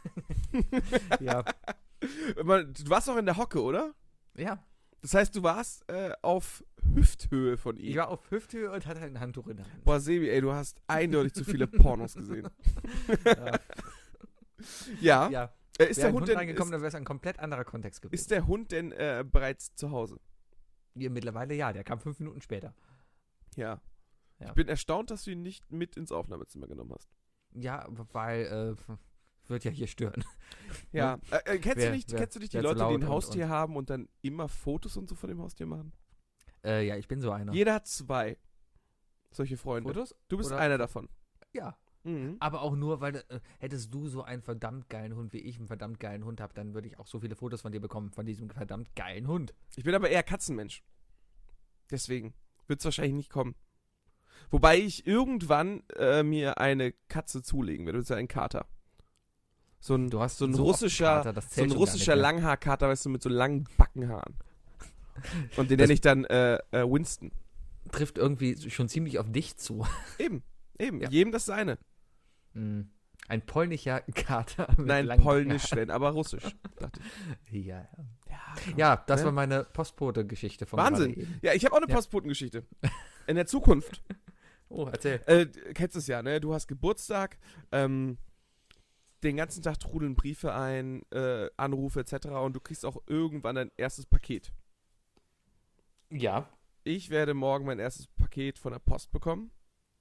S2: Ja.
S3: Man, du warst auch in der Hocke, oder?
S2: Ja,
S3: Das heißt, du warst äh, auf Hüfthöhe von ihm.
S2: ich war auf Hüfthöhe und hatte ein Handtuch in der Hand.
S3: Boah, Sebi, ey, du hast eindeutig zu viele Pornos gesehen.
S2: Ja.
S3: Ja.
S2: Ja.
S3: Äh, ist,
S2: Wäre
S3: der
S2: ein
S3: Hund
S2: Hund
S3: denn,
S2: reingekommen,
S3: ist,
S2: dann wäre es ein komplett anderer Kontext gewesen.
S3: ist der Hund denn äh, bereits zu Hause?
S2: Ja, mittlerweile ja, der kam fünf Minuten später.
S3: Ja.
S2: Ja.
S3: Ich bin erstaunt, dass du ihn nicht mit ins Aufnahmezimmer genommen hast.
S2: Ja, weil, äh, wird ja hier stören.
S3: Ja. Äh, äh, kennst,
S2: Wer-
S3: du nicht,
S2: wer-
S3: kennst du nicht die
S2: wer zu
S3: Leute, die
S2: laut
S3: ein
S2: und-
S3: Haustier
S2: und-
S3: haben und dann immer Fotos und so von dem Haustier machen?
S2: Äh, ja, ich bin so einer.
S3: Jeder hat zwei solche Freunde.
S2: Fotos?
S3: Du bist
S2: Oder-
S3: einer davon.
S2: Ja.
S3: Mhm.
S2: Aber auch nur, weil äh, hättest du so einen verdammt geilen Hund, wie ich einen verdammt geilen Hund habe, dann würde ich auch so viele Fotos von dir bekommen, von diesem verdammt geilen Hund.
S3: Ich bin aber eher Katzenmensch. Deswegen wird es wahrscheinlich nicht kommen. Wobei ich irgendwann äh, mir eine Katze zulegen werde. Das ist ja ein Kater. So ein,
S2: Du hast
S3: so ein
S2: so oft
S3: russischer,
S2: Kater, das
S3: so
S2: zählt
S3: ein
S2: schon gar
S3: russischer
S2: nicht mehr.
S3: Langhaarkater, weißt du, mit so langen Backenhaaren. Und den
S2: Das-
S3: nenne ich dann äh, äh, Winston.
S2: Trifft irgendwie schon ziemlich auf dich zu.
S3: Eben, eben.
S2: Ja.
S3: Jedem das seine.
S2: Mm. Ein polnischer Kater mit
S3: Nein,
S2: langen
S3: polnisch, wenn, aber russisch, dachte ich.
S2: Haaren. Ja, ja.
S3: Ja,
S2: Ja, das
S3: Ne?
S2: war meine Postbote-Geschichte von
S3: Wahnsinn.
S2: gerade eben.
S3: Ja, ich habe auch eine
S2: Ja.
S3: Postbotengeschichte. In der Zukunft.
S2: Oh, erzähl.
S3: Äh, kennst es ja, ne? Du hast Geburtstag, ähm, den ganzen Tag trudeln Briefe ein, äh, Anrufe et cetera und du kriegst auch irgendwann dein erstes Paket.
S2: Ja.
S3: Ich werde morgen mein erstes Paket von der Post bekommen.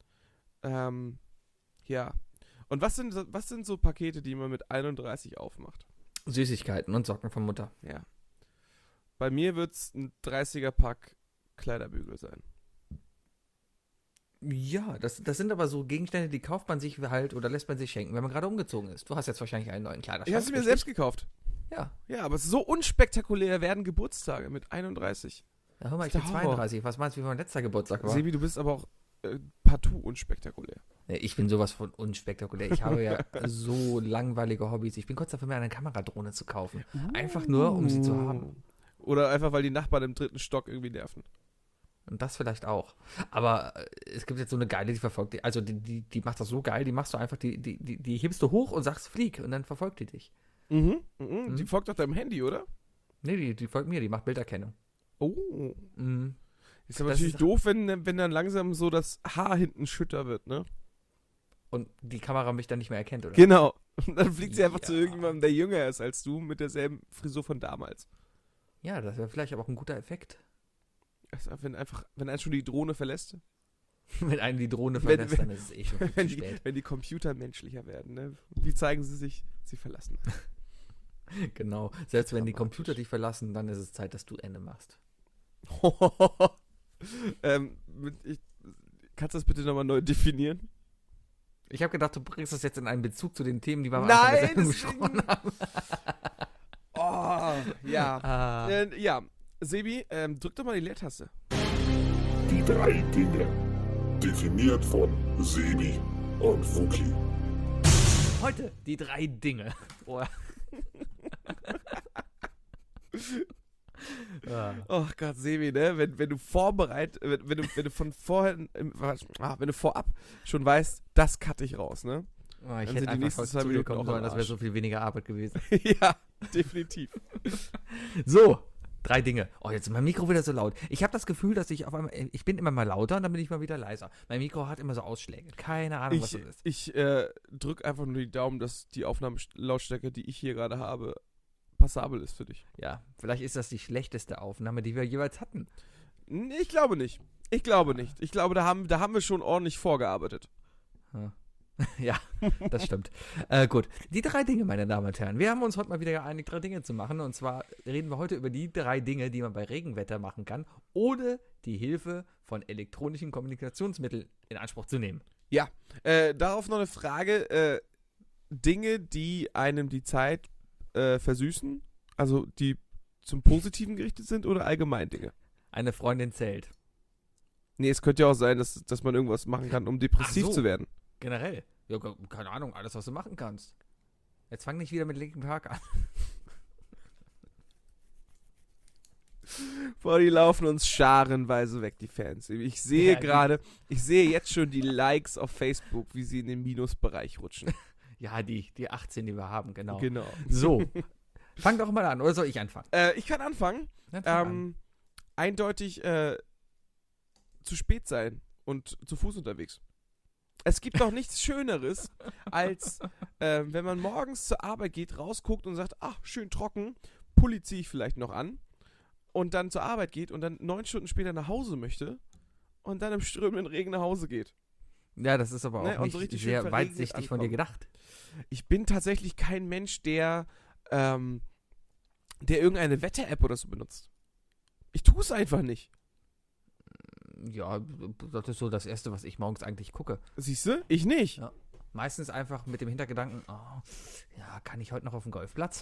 S3: Ähm, ja. Und was sind, so- was sind so Pakete, die man mit einunddreißig aufmacht?
S2: Süßigkeiten und Socken von Mutter.
S3: Ja. Bei mir wird es ein dreißiger-Pack Kleiderbügel sein.
S2: Ja, das, das sind aber so Gegenstände, die kauft man sich halt oder lässt man sich schenken, wenn man gerade umgezogen ist. Du hast jetzt wahrscheinlich einen neuen Kleiderschrank.
S3: Ich habe sie mir
S2: richtig?
S3: selbst gekauft.
S2: Ja.
S3: Ja, aber so unspektakulär werden Geburtstage mit einunddreißig.
S2: Ja, hör mal,
S3: Das
S2: ich
S3: ist
S2: bin
S3: der Horror.
S2: zweiunddreißig. Was meinst du, wie mein letzter Geburtstag war?
S3: Sebi, du bist aber auch äh, partout unspektakulär.
S2: Nee, ich bin sowas von unspektakulär. Ich habe ja so langweilige Hobbys. Ich bin kurz davor, mir eine Kameradrohne zu kaufen. Einfach nur, um sie zu haben.
S3: Oder einfach, weil die Nachbarn im dritten Stock irgendwie nerven.
S2: Und das vielleicht auch. Aber äh, es gibt jetzt so eine geile, die verfolgt dich. Also die, die, die macht das so geil, die machst du einfach, die, die, die, die hebst du hoch und sagst, flieg. Und dann verfolgt die dich.
S3: Mhm. mhm.
S2: Mhm.
S3: Die folgt auf deinem Handy, oder?
S2: Nee, die, die folgt mir, die macht Bilderkennung.
S3: Oh.
S2: Mhm.
S3: Ist aber
S2: Das
S3: natürlich
S2: ist-
S3: doof, wenn, wenn dann langsam so das Haar hinten schütter wird, ne?
S2: Und die Kamera mich dann nicht mehr erkennt, oder?
S3: Genau. Und dann fliegt sie einfach zu
S2: Ja.
S3: irgendjemandem, der jünger ist als du, mit derselben Frisur von damals.
S2: Ja, das wäre vielleicht aber auch ein guter Effekt.
S3: Also wenn einfach, wenn einen schon die Drohne verlässt,
S2: Wenn einen die Drohne
S3: Wenn-
S2: verlässt, dann ist es eh schon viel
S3: wenn
S2: zu
S3: die,
S2: spät.
S3: wenn die Computer menschlicher werden, ne? Wie zeigen sie sich? Sie verlassen.
S2: Genau. Selbst wenn die
S3: Dramatisch.
S2: Computer dich verlassen, dann ist es Zeit, dass du Ende machst.
S3: ähm, mit, ich, kannst du das bitte nochmal neu definieren?
S2: Ich habe gedacht, du bringst das jetzt in einen Bezug zu den Themen, die wir am
S3: Nein,
S2: Anfang der Sendung
S3: deswegen-
S2: besprochen haben.
S3: Oh, ja.
S2: Ah.
S3: Äh, ja, Sebi, ähm, drück doch mal die Leertaste.
S4: Die drei Dinge. Definiert von Sebi und Wookie.
S2: Heute die drei Dinge. Oh. ah.
S3: Oh Gott, Sebi, ne? Wenn, wenn du vorbereitet, wenn, wenn, du, wenn du von vorher, im- ah, wenn du vorab schon weißt, das cutte ich raus, ne?
S2: Oh, ich
S3: Dann
S2: hätte
S3: sind die
S2: einfach
S3: nächsten
S2: voll
S3: zwei
S2: zu dir
S3: Minuten
S2: kommen
S3: auch
S2: sollen,
S3: am
S2: das wäre
S3: Arsch.
S2: so viel weniger Arbeit gewesen.
S3: Ja, definitiv.
S2: So, drei Dinge. Oh, jetzt ist mein Mikro wieder so laut. Ich habe das Gefühl, dass ich auf einmal, ich bin immer mal lauter und dann bin ich mal wieder leiser. Mein Mikro hat immer so Ausschläge. Keine Ahnung, was
S3: Ich,
S2: das ist.
S3: ich äh, drück einfach nur die Daumen, dass die Aufnahmelautstärke, die ich hier gerade habe, passabel ist für dich.
S2: Ja, vielleicht ist das die schlechteste Aufnahme, die wir jeweils hatten.
S3: N- Ich glaube nicht. Ich glaube nicht. Ich glaube, da haben, da haben wir schon ordentlich vorgearbeitet.
S2: Ja, ja das stimmt. äh, gut, die drei Dinge, meine Damen und Herren. Wir haben uns heute mal wieder geeinigt, drei Dinge zu machen. Und zwar reden wir heute über die drei Dinge, die man bei Regenwetter machen kann, ohne die Hilfe von elektronischen Kommunikationsmitteln in Anspruch zu nehmen.
S3: Äh, darauf noch eine Frage. Äh, Dinge, die einem die Zeit äh, versüßen, also die zum Positiven gerichtet sind oder allgemein Dinge?
S2: Eine Freundin zählt.
S3: Nee, es könnte ja auch sein, dass, dass man irgendwas machen kann, um depressiv
S2: Ach so.
S3: zu werden.
S2: Generell. Ja, ke- keine Ahnung, alles, was du machen kannst. Jetzt fang nicht wieder mit Linkin Park an.
S3: Boah, die laufen uns scharenweise weg, die Fans. Ich sehe
S2: Ja, die-
S3: gerade, ich sehe jetzt schon die Likes auf Facebook, wie sie in den Minusbereich rutschen.
S2: Ja, die, die achtzehn, die wir haben, genau.
S3: Genau.
S2: So. Fang doch mal an, oder soll ich anfangen?
S3: Äh, ich kann anfangen.
S2: Dann fang an.
S3: Ähm, eindeutig äh, zu spät sein und zu Fuß unterwegs. Es gibt doch nichts Schöneres, als äh, wenn man morgens zur Arbeit geht, rausguckt und sagt, ach, schön trocken, Pulli ziehe ich vielleicht noch an und dann zur Arbeit geht und dann neun Stunden später nach Hause möchte und dann im strömenden Regen nach Hause geht.
S2: Ja, das ist aber auch
S3: Ne, und
S2: nicht
S3: so richtig schön
S2: sehr
S3: verregnet
S2: weitsichtig von dir
S3: ankommen.
S2: gedacht.
S3: Ich bin tatsächlich kein Mensch, der, ähm, der irgendeine Wetter-App oder so benutzt. Ich tue es einfach nicht.
S2: Ja, das ist so das Erste, was ich morgens eigentlich gucke.
S3: Siehst du? Ich nicht.
S2: Ja. Meistens einfach mit dem Hintergedanken, oh, ja, kann ich heute noch auf den Golfplatz?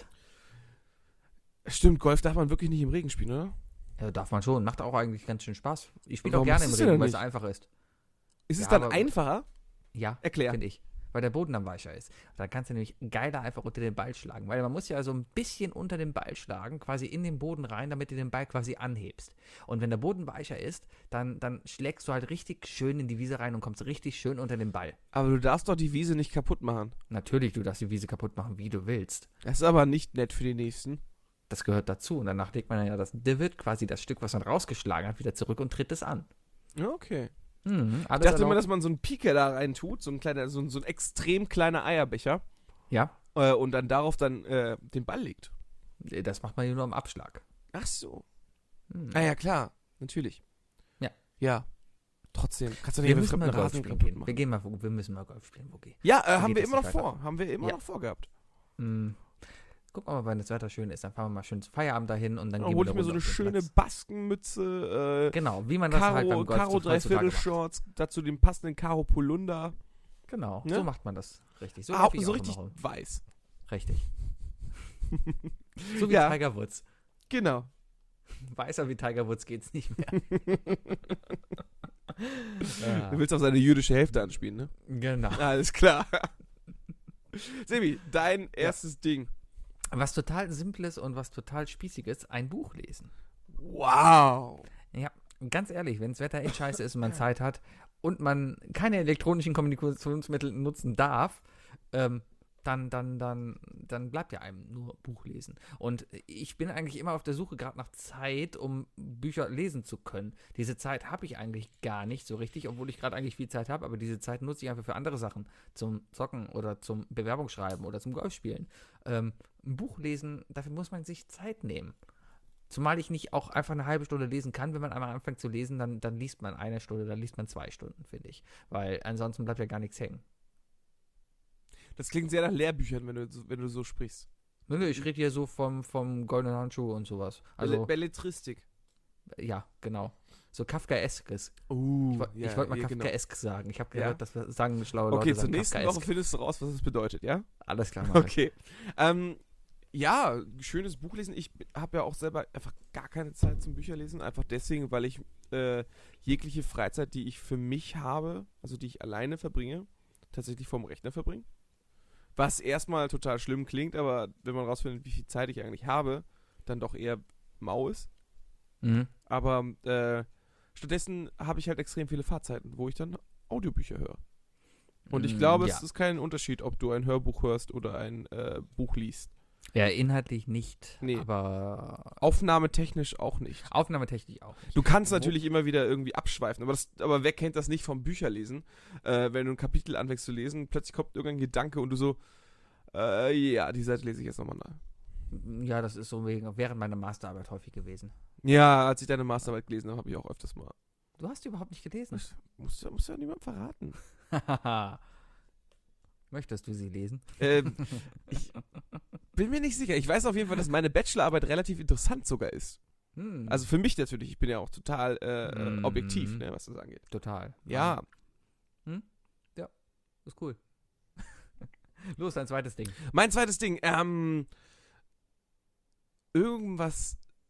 S3: Stimmt, Golf darf man wirklich nicht im Regen spielen, oder?
S2: Ja, darf man schon. Macht auch eigentlich ganz schön Spaß. Ich spiele auch
S3: Warum
S2: gerne im
S3: machst du's
S2: Regen,
S3: denn
S2: weil es
S3: nicht?
S2: einfach ist.
S3: Ist es
S2: Ja,
S3: dann
S2: aber-
S3: einfacher?
S2: Ja,
S3: Erklär.
S2: finde ich. Weil der Boden dann weicher ist. Dann kannst du nämlich geiler einfach unter den Ball schlagen. Weil man muss ja so ein bisschen unter den Ball schlagen, quasi in den Boden rein, damit du den Ball quasi anhebst. Und wenn der Boden weicher ist, dann, dann schlägst du halt richtig schön in die Wiese rein und kommst richtig schön unter den Ball.
S3: Aber du darfst doch die Wiese nicht kaputt machen.
S2: Natürlich, du darfst die Wiese kaputt machen, wie du willst.
S3: Das ist aber nicht nett für die Nächsten.
S2: Das gehört dazu. Und danach legt man ja das Divot, quasi das Stück, was man rausgeschlagen hat, wieder zurück und tritt es an.
S3: Ja, okay.
S2: Mhm,
S3: Ich
S2: alles
S3: dachte immer,
S2: erlaubt.
S3: dass man so einen Pieker da rein tut, so ein kleiner, so ein, so ein extrem kleiner Eierbecher
S2: Ja,
S3: äh, und dann darauf dann äh, den Ball legt.
S2: das macht man ja nur am Abschlag.
S3: Ach so.
S2: Mhm.
S3: Ah ja, klar. Natürlich.
S2: Ja.
S3: Ja. Trotzdem. Kannst du nicht
S2: Wir
S3: mit
S2: müssen mal
S3: fremden
S2: Golf
S3: Rasen
S2: spielen
S3: kaputt
S2: gehen. Wir
S3: machen.
S2: gehen mal, wir müssen mal Golf spielen, Wookie.
S3: Ja, äh,
S2: So
S3: haben
S2: geht
S3: wir
S2: es
S3: immer noch
S2: nicht weiter.
S3: vor. Haben wir immer
S2: Ja.
S3: noch vorgehabt.
S2: Mhm. Gucken wir mal, wenn das Wetter schön ist, dann fahren wir mal schön zu Feierabend dahin und dann
S3: Dann
S2: gehen
S3: hole
S2: wir
S3: ich mir so
S2: runter
S3: eine
S2: auf den
S3: schöne
S2: Platz.
S3: Baskenmütze, äh,
S2: Genau, wie man das halt
S3: Karo,
S2: beim Golf
S3: Karo
S2: so heutzutage macht.
S3: Dreiviertel-Shorts, dazu den passenden Karo Polunder.
S2: Genau,
S3: Ne?
S2: so macht man das richtig. So,
S3: Ah,
S2: laufe ich
S3: so
S2: auch
S3: richtig
S2: immer rum.
S3: weiß.
S2: Richtig. So wie
S3: Ja.
S2: Tiger Woods.
S3: Genau.
S2: Weißer wie Tiger Woods geht's nicht mehr. Ja.
S3: Du willst auch seine jüdische Hälfte anspielen, ne?
S2: Genau.
S3: Alles klar. Sebi, dein erstes Ding.
S2: Was total Simples und was total Spießiges, ein Buch lesen.
S3: Wow.
S2: Ja, ganz ehrlich, wenn das Wetter echt scheiße ist und man Zeit hat und man keine elektronischen Kommunikationsmittel nutzen darf, ähm, dann, dann, dann, dann bleibt ja einem nur Buch lesen. Und ich bin eigentlich immer auf der Suche gerade nach Zeit, um Bücher lesen zu können. Diese Zeit habe ich eigentlich gar nicht so richtig, obwohl ich gerade eigentlich viel Zeit habe, aber diese Zeit nutze ich einfach für andere Sachen, zum Zocken oder zum Bewerbungsschreiben oder zum Golfspielen. Ähm, ein Buch lesen, dafür muss man sich Zeit nehmen. Zumal ich nicht auch einfach eine halbe Stunde lesen kann. Wenn man einmal anfängt zu lesen, dann, dann liest man eine Stunde, dann liest man zwei Stunden, finde ich. Weil ansonsten bleibt ja gar nichts hängen.
S3: Das klingt sehr nach Lehrbüchern, wenn du, so- wenn du so sprichst.
S2: Nö, nö, ich rede hier so vom, vom goldenen Handschuh und sowas.
S3: Belle-
S2: Also,
S3: Belletristik.
S2: ja, genau. So Kafkaeskes.
S3: Uh,
S2: Ich, woll- ich wollte mal
S3: ja, genau.
S2: Kafkaesk sagen. Ich habe
S3: Ja.
S2: gehört, dass wir sagen schlaue Leute
S3: Okay, zur
S2: sagen
S3: nächsten
S2: Kafkaesk.
S3: Woche findest du raus, was das bedeutet, ja?
S2: Alles klar, Mann.
S3: Okay. Ähm, ja, schönes Buch lesen. Ich habe ja auch selber einfach gar keine Zeit zum Bücherlesen. Einfach deswegen, weil ich äh, jegliche Freizeit, die ich für mich habe, also die ich alleine verbringe, tatsächlich vorm Rechner verbringe. Was erstmal total schlimm klingt, aber wenn man rausfindet, wie viel Zeit ich eigentlich habe, dann doch eher mau ist.
S2: Mhm.
S3: Aber äh, stattdessen habe ich halt extrem viele Fahrzeiten, wo ich dann Audiobücher höre. Und ich
S2: Mm,
S3: glaube,
S2: ja.
S3: es ist kein Unterschied, ob du ein Hörbuch hörst oder ein äh, Buch liest.
S2: Ja, inhaltlich nicht,
S3: Nee.
S2: aber
S3: Aufnahmetechnisch auch nicht.
S2: aufnahmetechnisch auch nicht.
S3: Du kannst
S2: Wo-
S3: natürlich immer wieder irgendwie abschweifen, aber, das, aber wer kennt das nicht vom Bücherlesen? Äh, wenn du ein Kapitel anfängst zu lesen, plötzlich kommt irgendein Gedanke und du so, äh, ja, die Seite lese ich jetzt nochmal nach.
S2: Ja, das ist so wegen, während meiner Masterarbeit häufig gewesen.
S3: Ja, als ich deine Masterarbeit gelesen habe, habe ich auch öfters mal.
S2: Du hast die überhaupt nicht gelesen.
S3: Das muss, ja- muss ja niemand verraten.
S2: Möchtest du sie lesen?
S3: ähm, ich bin mir nicht sicher. Ich weiß auf jeden Fall, dass meine Bachelorarbeit relativ interessant sogar ist.
S2: Hm,
S3: Also für mich natürlich. Ich bin ja auch total äh, äh,
S2: Mhm.
S3: objektiv, ne, was das angeht.
S2: total.
S3: Ja,
S2: Ist cool. Los, dein zweites Ding.
S3: mein zweites Ding. Ähm, irgendwas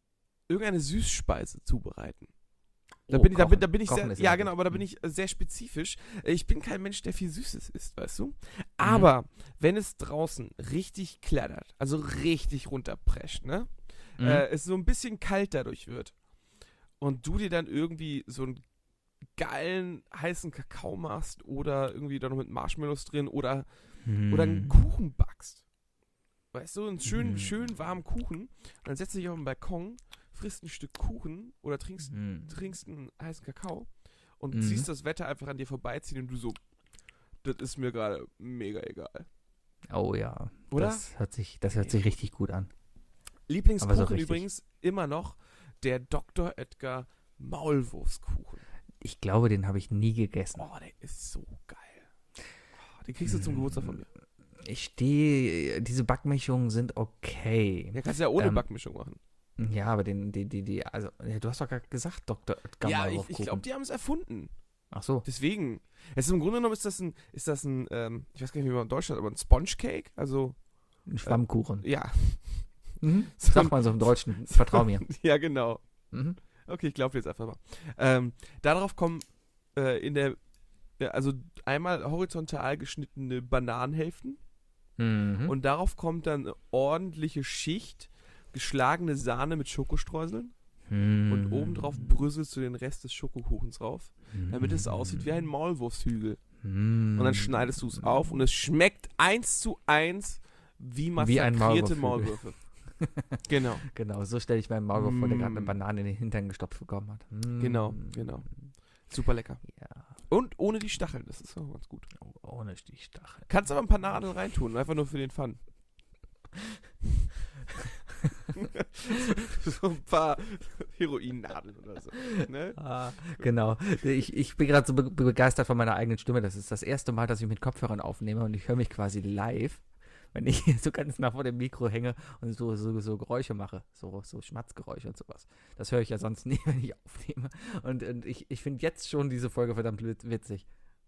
S3: irgendeine Süßspeise zubereiten. Da
S2: Oh,
S3: bin ich, da bin,
S2: kochen.
S3: da bin ich
S2: Kochen
S3: sehr,
S2: ist
S3: ja
S2: immer
S3: genau,
S2: gut.
S3: aber da bin
S2: Mhm.
S3: ich äh, sehr spezifisch. Äh, Ich bin kein Mensch, der viel Süßes isst, weißt du? Aber wenn es draußen richtig klettert, also richtig runterprescht, ne?
S2: Mhm.
S3: Äh, es so ein bisschen kalt dadurch wird und du dir dann irgendwie so einen geilen heißen Kakao machst oder irgendwie da noch mit Marshmallows drin oder, oder einen
S2: Hm.
S3: Kuchen backst. Weißt du, einen schönen,
S2: Mhm.
S3: schönen warmen Kuchen. Und dann setzt du dich auf den Balkon, frisst ein Stück Kuchen oder trinkst,
S2: Hm.
S3: trinkst einen heißen Kakao und
S2: Mhm.
S3: siehst das Wetter einfach an dir vorbeiziehen und du so, das ist mir gerade mega egal.
S2: Oh ja.
S3: Oder?
S2: Das hört sich, das hört sich richtig gut an. Aber
S3: Lieblingskuchen
S2: so richtig.
S3: übrigens immer noch der Doktor Oetker Maulwurfskuchen.
S2: Ich glaube, den habe ich nie gegessen.
S3: Oh, der ist so geil. Oh, den kriegst du zum Geburtstag von mir.
S2: Ich stehe, diese Backmischungen sind okay.
S3: Ja, kannst du ja ohne
S2: Ähm,
S3: Backmischung machen.
S2: Ja, aber den, die, die, die, also, ja, du hast doch gerade gesagt, Doktor Oetker
S3: Ja, ich, ich
S2: Maulwurfkuchen.
S3: glaube, die haben es erfunden.
S2: Ach so.
S3: Deswegen. Es ist im Grunde genommen ist das ein, ist das ein, ähm, ich weiß gar nicht, wie man in Deutschland, aber ein Sponge Cake. Also,
S2: Ein Schwammkuchen.
S3: ja.
S2: Mhm.
S3: So
S2: Sagt
S3: ein-
S2: man so im Deutschen. Vertrau mir.
S3: Ja, genau.
S2: Mhm.
S3: Okay, ich glaube jetzt einfach mal. Ähm, darauf kommen äh, in der, ja, also einmal horizontal geschnittene Bananenhälften
S2: Mhm.
S3: und darauf kommt dann eine ordentliche Schicht geschlagene Sahne mit Schokostreuseln
S2: Mhm.
S3: und obendrauf bröselst du den Rest des Schokokuchens drauf, damit es aussieht wie ein Maulwurfshügel.
S2: Mhm.
S3: Und dann schneidest du es auf und es schmeckt eins zu eins wie
S2: Wie ein
S3: massakrierte
S2: Maulwurfshügel.
S3: Maulwürfe. Genau,
S2: Genau, so stelle ich meinen Maulwurf vor, der gerade eine
S3: Mm.
S2: Banane in den Hintern gestopft bekommen hat. Mm.
S3: Genau, genau. super lecker.
S2: Ja,
S3: Und ohne die Stacheln, das ist auch ganz gut.
S2: oh, ohne die Stacheln.
S3: Kannst aber ein paar Nadeln reintun, einfach nur für den Fun. So ein paar Heroinnadeln oder so. Ne?
S2: Ah, genau. Ich, ich bin gerade so be begeistert von meiner eigenen Stimme. Das ist das erste Mal, dass ich mit Kopfhörern aufnehme und ich höre mich quasi live, wenn ich hier so ganz nah vor dem Mikro hänge und so, so, so Geräusche mache. So, so Schmatzgeräusche und sowas. Das höre ich ja sonst nie, wenn ich aufnehme. Und, und ich, ich finde jetzt schon diese Folge verdammt wit- witzig.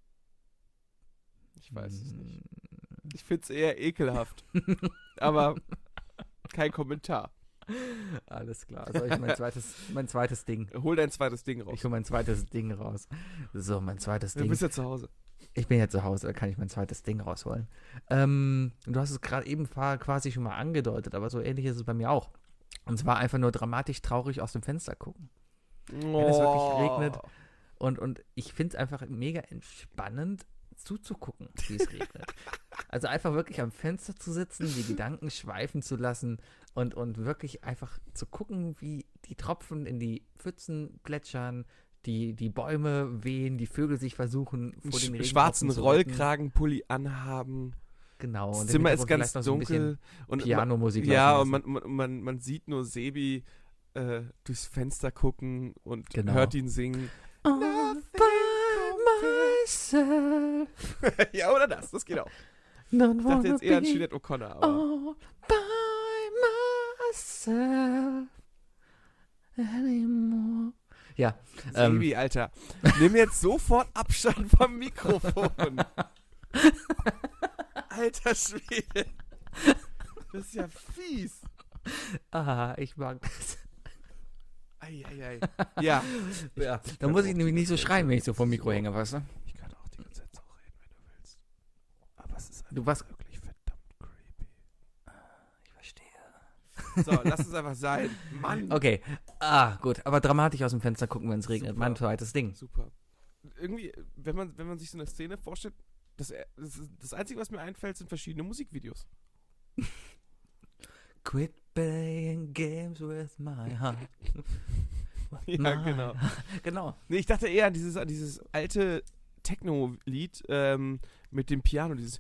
S3: Ich weiß es nicht.
S2: Mm.
S3: Ich finde es eher ekelhaft. Aber kein Kommentar.
S2: Alles klar. Soll ich mein zweites, mein zweites Ding?
S3: Hol dein zweites Ding raus.
S2: Ich hole mein zweites Ding raus. So, mein zweites
S3: Du
S2: Ding.
S3: bist ja zu Hause.
S2: Ich bin ja zu Hause, da kann ich mein zweites Ding rausholen. Ähm, du hast es gerade eben fa- quasi schon mal angedeutet, aber so ähnlich ist es bei mir auch. Und zwar einfach nur dramatisch traurig aus dem Fenster gucken.
S3: Wenn
S2: es wirklich regnet. Und, und ich finde es einfach mega entspannend zuzugucken, wie es regnet. Also einfach wirklich am Fenster zu sitzen, die Gedanken schweifen zu lassen und, und wirklich einfach zu gucken, wie die Tropfen in die Pfützen plätschern, die, die Bäume wehen, die Vögel sich versuchen vor den
S3: Sch
S2: Regentropfen
S3: schwarzen
S2: zu retten.
S3: Rollkragenpulli anhaben.
S2: Genau.
S3: Das
S2: und im
S3: Zimmer ist
S2: Hintergrund
S3: ganz
S2: vielleicht noch so ein bisschen
S3: dunkel. Und
S2: Pianomusik
S3: man, ja,
S2: laufen
S3: und
S2: lassen.
S3: man, man, man, man sieht nur Sebi äh, durchs Fenster gucken und
S2: Genau.
S3: hört ihn singen.
S2: All
S3: Nothing
S2: by myself.
S3: Ja, oder das, das geht auch.
S2: Don't
S3: Ich dachte
S2: wanna
S3: jetzt eher an
S2: be
S3: Sinead O'Connor, aber
S2: all by myself anymore. Ja, ähm,
S3: Sebi, Alter, nimm jetzt sofort Abstand vom Mikrofon. Alter Schwede. Das ist ja fies.
S2: ah, ich mag das.
S3: Eieiei. Ja.
S2: Ja,
S3: Ich
S2: da
S3: kann
S2: muss
S3: auch
S2: ich
S3: die
S2: nämlich nicht so
S3: ganze
S2: schreien, wenn ich
S3: Zeit
S2: so vom
S3: so-
S2: Mikro hänge, weißt du?
S3: Ich kann auch die ganze Zeit so reden, wenn du willst. Aber es ist
S2: Du
S3: einfach
S2: warst-
S3: wirklich verdammt creepy.
S2: Ich verstehe.
S3: So, lass es einfach sein. Mann.
S2: Okay, ah, gut, aber dramatisch aus dem Fenster gucken, wenn es regnet.
S3: Super.
S2: Mein zweites Ding.
S3: Super. Irgendwie, wenn man, wenn man sich so eine Szene vorstellt, das, das, ist, das Einzige, was mir einfällt, sind verschiedene Musikvideos.
S2: Quit playing games with my heart.
S3: Ja,
S2: My-
S3: genau.
S2: Genau.
S3: Nee, ich dachte eher an dieses, an dieses alte Techno-Lied ähm, mit dem Piano, dieses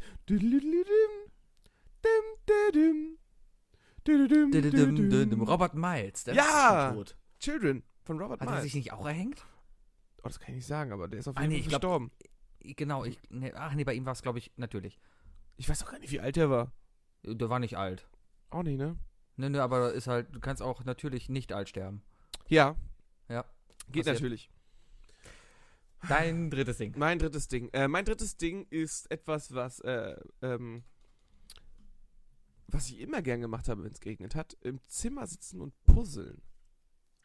S2: Robert Miles, der
S3: Ja!
S2: ist schon tot.
S3: Children von Robert
S2: Hat er
S3: Miles.
S2: sich nicht auch erhängt?
S3: Oh, das kann ich nicht sagen, aber der ist auf
S2: Ah,
S3: jeden
S2: nee,
S3: Fall
S2: ich glaub-
S3: verstorben.
S2: Genau, ich, ne, ach nee, bei ihm war es, glaube ich, natürlich.
S3: Ich weiß auch gar nicht, wie alt der war.
S2: Der war nicht alt.
S3: Auch nicht, ne?
S2: Ne, ne, aber ist halt, du kannst auch natürlich nicht alt sterben.
S3: Ja,
S2: Ja.
S3: geht
S2: Passiert.
S3: natürlich.
S2: Dein drittes Ding.
S3: Mein drittes Ding. Äh, mein drittes Ding ist etwas, was, äh, ähm, was ich immer gern gemacht habe, wenn es geregnet hat. Im Zimmer sitzen und puzzeln.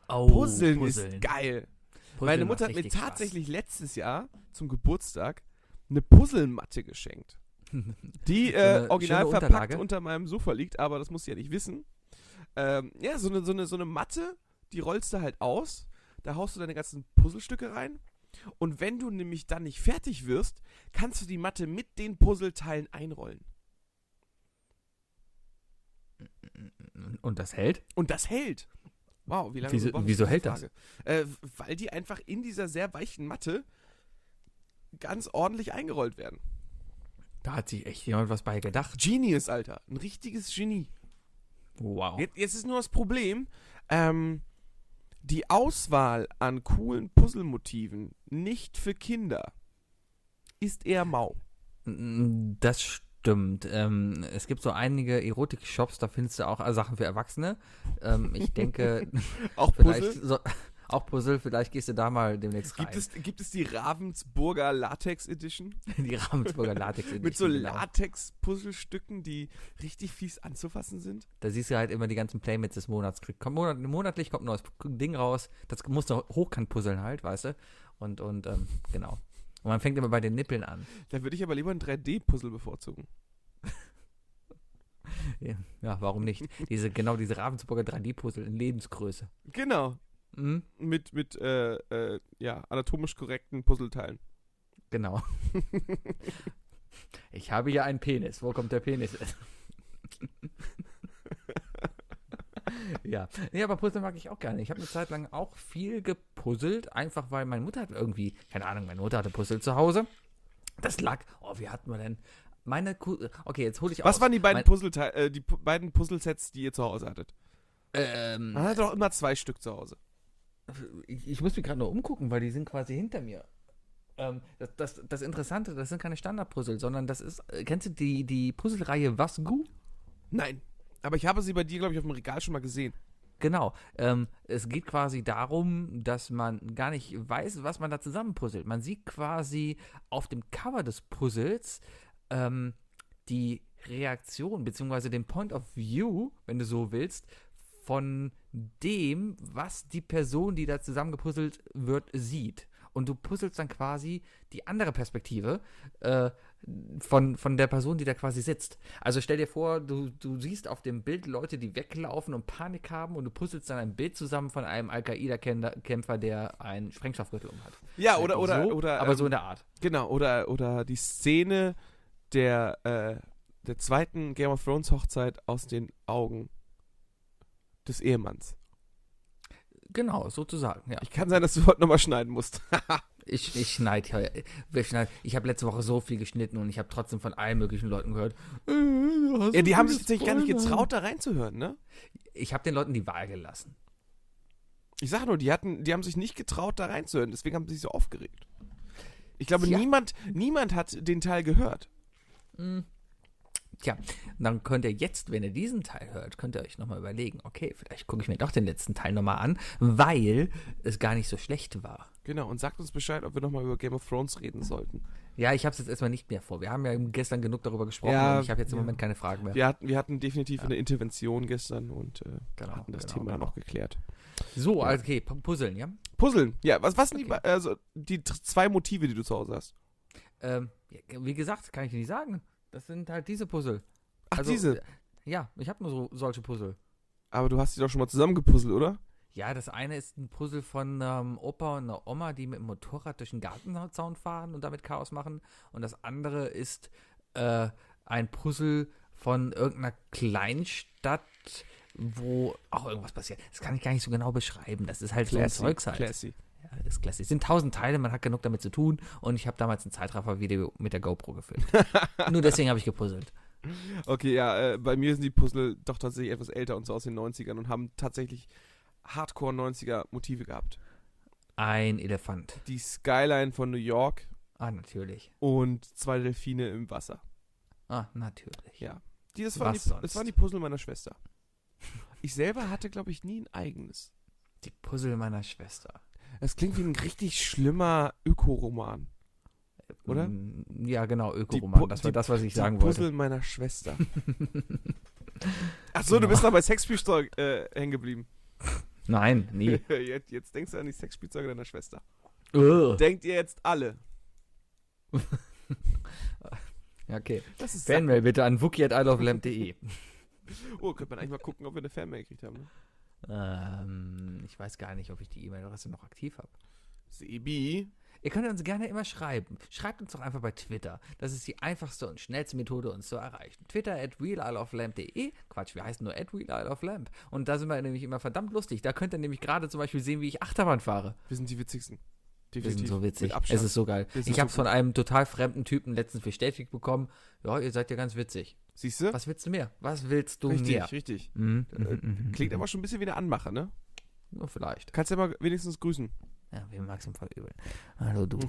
S2: Oh,
S3: Puzzeln,
S2: Puzzeln.
S3: ist geil.
S2: Puzzeln
S3: Meine
S2: macht
S3: Mutter hat mir
S2: richtig Spaß.
S3: tatsächlich letztes Jahr zum Geburtstag eine Puzzlematte geschenkt. Die äh,
S2: eine
S3: original
S2: schöne
S3: verpackt
S2: Unterlage.
S3: unter meinem Sofa liegt, aber das muss sie ja nicht wissen. Ähm, ja, so eine, so, eine, so eine Matte, die rollst du halt aus, da haust du deine ganzen Puzzlestücke rein und wenn du nämlich dann nicht fertig wirst, kannst du die Matte mit den Puzzleteilen einrollen.
S2: Und das hält?
S3: Und das hält. Wow, wie lange
S2: Wieso-
S3: braucht
S2: wieso
S3: diese
S2: hält das?
S3: Frage? Äh, weil die einfach in dieser sehr weichen Matte ganz ordentlich eingerollt werden.
S2: Da hat sich echt jemand was bei gedacht.
S3: Genius, Alter. Ein richtiges Genie.
S2: Wow.
S3: Jetzt, jetzt ist nur das Problem, ähm, die Auswahl an coolen Puzzlemotiven nicht für Kinder ist eher mau.
S2: Das stimmt. Ähm, es gibt so einige Erotik-Shops, da findest du auch äh, Sachen für Erwachsene. Ähm, ich denke,
S3: Auch
S2: vielleicht
S3: Puzzle?
S2: so, auch Puzzle, vielleicht gehst du da mal demnächst rein.
S3: Gibt es, gibt es die Ravensburger Latex Edition?
S2: Die Ravensburger Latex
S3: Mit so
S2: genau.
S3: Latex-Puzzlestücken, die richtig fies anzufassen sind?
S2: Da siehst du halt immer die ganzen Playmates des Monats. Kommt monat, monatlich kommt ein neues Ding raus. Das musst du hochkant puzzeln halt, weißt du? Und, und ähm, genau. Und man fängt immer bei den Nippeln an.
S3: Da würde ich aber lieber ein drei D-Puzzle bevorzugen.
S2: Ja, ja, warum nicht? Diese, genau diese Ravensburger drei D-Puzzle in Lebensgröße.
S3: Genau.
S2: Mhm,
S3: Mit, mit äh, äh, ja, anatomisch korrekten Puzzleteilen.
S2: genau. Ich habe hier einen Penis. Wo kommt der Penis? Ja. Nee, aber Puzzle mag ich auch gerne. Ich habe eine Zeit lang auch viel gepuzzelt, einfach weil meine Mutter hat irgendwie, keine Ahnung, meine Mutter hatte Puzzle zu Hause. Das lag, oh, wie hatten wir denn? Meine, Ku okay, jetzt hole ich
S3: Was
S2: aus.
S3: waren die beiden
S2: Mein-
S3: Puzzleteile, äh, die pu beiden Puzzlesets, die ihr zu Hause hattet?
S2: Ähm,
S3: Man hatte doch immer zwei Stück zu Hause.
S2: ich, ich muss mich gerade nur umgucken, weil die sind quasi hinter mir. Ähm, das, das, das Interessante, das sind keine Standardpuzzle, sondern das ist, äh, kennst du die, die Puzzlereihe Wasgu?
S3: Nein. Aber ich habe sie bei dir, glaube ich, auf dem Regal schon mal gesehen.
S2: Genau. Ähm, es geht quasi darum, dass man gar nicht weiß, was man da zusammenpuzzelt. Man sieht quasi auf dem Cover des Puzzles ähm, die Reaktion, beziehungsweise den Point of View, wenn du so willst, von dem, was die Person, die da zusammengepuzzelt wird, sieht. Und du puzzelst dann quasi die andere Perspektive äh, von, von der Person, die da quasi sitzt. Also stell dir vor, du, du siehst auf dem Bild Leute, die weglaufen und Panik haben und du puzzelst dann ein Bild zusammen von einem Al-Qaida-Kämpfer, der einen Sprengstoffgürtel um hat.
S3: Ja,
S2: Halt
S3: oder,
S2: nicht
S3: oder,
S2: so,
S3: oder.
S2: aber
S3: ähm,
S2: so in der Art.
S3: Genau, oder, oder die Szene der, äh, der zweiten Game of Thrones Hochzeit aus den Augen des Ehemanns.
S2: Genau, sozusagen, ja.
S3: Ich kann sein, dass du heute nochmal schneiden musst.
S2: Ich, ich schneide ja. Ich, schneid, ich habe letzte Woche so viel geschnitten und ich habe trotzdem von allen möglichen Leuten gehört. Äh, du hast
S3: Ja, die
S2: so
S3: haben
S2: viele
S3: sich tatsächlich gar nicht
S2: Spoiler.
S3: getraut, da reinzuhören, ne?
S2: Ich habe den Leuten die Wahl gelassen.
S3: Ich sag nur, die hatten, die haben sich nicht getraut, da reinzuhören, deswegen haben sie sich so aufgeregt. Ich glaube,
S2: Tja.
S3: niemand, niemand hat den Teil gehört.
S2: Hm. Tja, dann könnt ihr jetzt, wenn ihr diesen Teil hört, könnt ihr euch nochmal überlegen, okay, vielleicht gucke ich mir doch den letzten Teil nochmal an, weil es gar nicht so schlecht war.
S3: Genau, und sagt uns Bescheid, ob wir nochmal über Game of Thrones reden sollten.
S2: Ja, ich habe es jetzt erstmal nicht mehr vor. Wir haben ja gestern genug darüber gesprochen
S3: Ja,
S2: und ich habe jetzt im
S3: ja.
S2: Moment keine Fragen mehr.
S3: Wir hatten, wir hatten definitiv
S2: Ja.
S3: eine Intervention gestern und äh,
S2: Genau,
S3: hatten das
S2: genau,
S3: Thema
S2: genau.
S3: noch geklärt.
S2: So,
S3: Ja.
S2: also okay, Pu- Puzzeln, ja?
S3: Puzzeln, ja, was, was sind die,
S2: Okay.
S3: be- also die t- zwei Motive, die du zu Hause hast?
S2: Ähm, ja, wie gesagt, kann ich nicht sagen. Das sind halt diese Puzzle.
S3: Ach,
S2: Also,
S3: diese.
S2: äh, Ja, ich habe nur so, solche Puzzle.
S3: Aber du hast die doch schon mal zusammengepuzzelt, oder?
S2: Ja, das eine ist ein Puzzle von einem Opa und einer Oma, die mit dem Motorrad durch den Gartenzaun fahren und damit Chaos machen. Und das andere ist äh, ein Puzzle von irgendeiner Kleinstadt, wo auch irgendwas passiert. Das kann ich gar nicht so genau beschreiben. Das ist halt so ein Zeugs halt.
S3: Classy.
S2: Ja, das ist klasse. Es sind tausend Teile, man hat genug damit zu tun. Und ich habe damals ein Zeitraffer-Video mit der GoPro gefilmt. Nur deswegen habe ich gepuzzelt.
S3: Okay, ja, äh, bei mir sind die Puzzle doch tatsächlich etwas älter und so aus den neunzigern und haben tatsächlich Hardcore neunziger Motive gehabt.
S2: Ein Elefant.
S3: Die Skyline von New York
S2: Ah, natürlich.
S3: und zwei Delfine im Wasser.
S2: Ah, natürlich.
S3: Ja. Die, das, waren
S2: Was
S3: die,
S2: sonst?
S3: das waren die Puzzle meiner Schwester. Ich selber hatte, glaube ich, nie ein eigenes.
S2: Die Puzzle meiner Schwester.
S3: Das klingt wie ein richtig schlimmer Ökoroman. Oder?
S2: Mm, Ja, genau,
S3: Die
S2: Ökoroman.
S3: Pu-
S2: Das war
S3: die-
S2: das, was ich
S3: Die
S2: sagen
S3: Puzzle
S2: wollte.
S3: meiner Schwester. Achso, du
S2: Genau.
S3: bist noch bei Sexspielzeug äh, hängen geblieben.
S2: Nein, nie.
S3: jetzt, jetzt denkst du an die Sexspielzeuge deiner Schwester.
S2: Ugh.
S3: Denkt ihr jetzt alle.
S2: Ja, okay.
S3: Das ist
S2: Fanmail bitte an wookie at ilovelamp punkt de.
S3: Oh, könnte man eigentlich mal gucken, ob wir eine Fanmail gekriegt haben. Ne?
S2: Ähm, ich weiß gar nicht, ob ich die E-Mail-Adresse noch aktiv habe.
S3: Sebi.
S2: Ihr könnt uns gerne immer schreiben. Schreibt uns doch einfach bei Twitter. Das ist die einfachste und schnellste Methode, uns zu erreichen. Twitter at realilovelamp punkt de. Quatsch, wir heißen nur at realilovelamp. Und da sind wir nämlich immer verdammt lustig. Da könnt ihr nämlich gerade zum Beispiel sehen, wie ich Achterbahn fahre.
S3: Wir sind die witzigsten.
S2: Wir
S3: Definitiv.
S2: sind so witzig.
S3: Mit Abstand.
S2: Es ist so geil.
S3: Wir sind
S2: Ich habe
S3: so
S2: von
S3: gut.
S2: einem total fremden Typen letztens bestätigt bekommen. Ja, ihr seid ja ganz witzig.
S3: Siehst du?
S2: Was willst du mehr? Was willst du
S3: Richtig,
S2: mehr?
S3: richtig.
S2: Mhm,
S3: Äh,
S2: mhm, mhm,
S3: Klingt
S2: mhm.
S3: aber schon ein bisschen wie eine Anmache, ne?
S2: Nur vielleicht.
S3: Kannst ja mal wenigstens grüßen.
S2: Ja, wir mag's im Fall übel. Hallo du.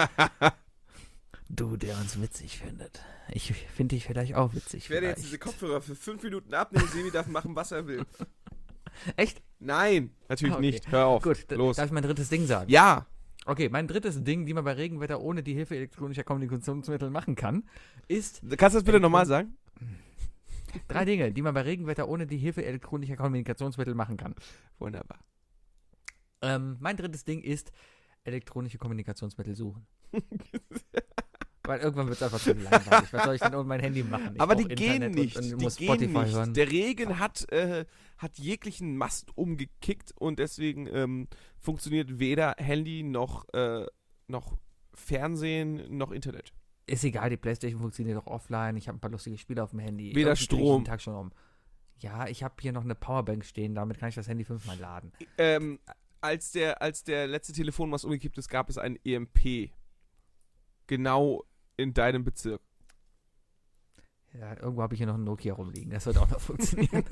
S2: Du, der uns witzig findet. Ich finde dich vielleicht auch witzig.
S3: Ich werde jetzt
S2: vielleicht.
S3: diese Kopfhörer für fünf Minuten abnehmen. Sebi darf machen, was er will.
S2: Echt?
S3: Nein, natürlich
S2: Ah, okay.
S3: nicht. Hör auf.
S2: Gut, d-
S3: los.
S2: darf ich mein drittes Ding sagen?
S3: Ja.
S2: Okay, mein drittes Ding, die man bei Regenwetter ohne die Hilfe elektronischer Kommunikationsmittel machen kann, ist
S3: Kannst du das bitte nochmal sagen?
S2: drei Dinge, die man bei Regenwetter ohne die Hilfe elektronischer Kommunikationsmittel machen kann.
S3: Wunderbar.
S2: Ähm, mein drittes Ding ist elektronische Kommunikationsmittel suchen. Weil irgendwann wird es einfach zu langweilig. Was soll ich denn ohne mein Handy machen? Ich
S3: Aber die
S2: brauch
S3: gehen
S2: Internet
S3: nicht.
S2: Und, und
S3: die
S2: muss
S3: gehen
S2: Spotify
S3: nicht.
S2: hören.
S3: Der Regen hat, äh, hat jeglichen Mast umgekickt und deswegen ähm, funktioniert weder Handy noch, äh, noch Fernsehen noch Internet.
S2: Ist egal, die Playstation funktioniert auch offline. Ich habe ein paar lustige Spiele auf dem Handy.
S3: Weder
S2: Irgendwie krieg ich
S3: Strom.
S2: jeden Tag schon um. Ja, ich habe hier noch eine Powerbank stehen. Damit kann ich das Handy fünfmal laden.
S3: Ähm, als der, als der letzte Telefonmast umgekippt ist, gab es ein E M P. Genau in deinem Bezirk.
S2: Ja, irgendwo habe ich hier noch ein Nokia rumliegen. Das wird auch noch funktionieren.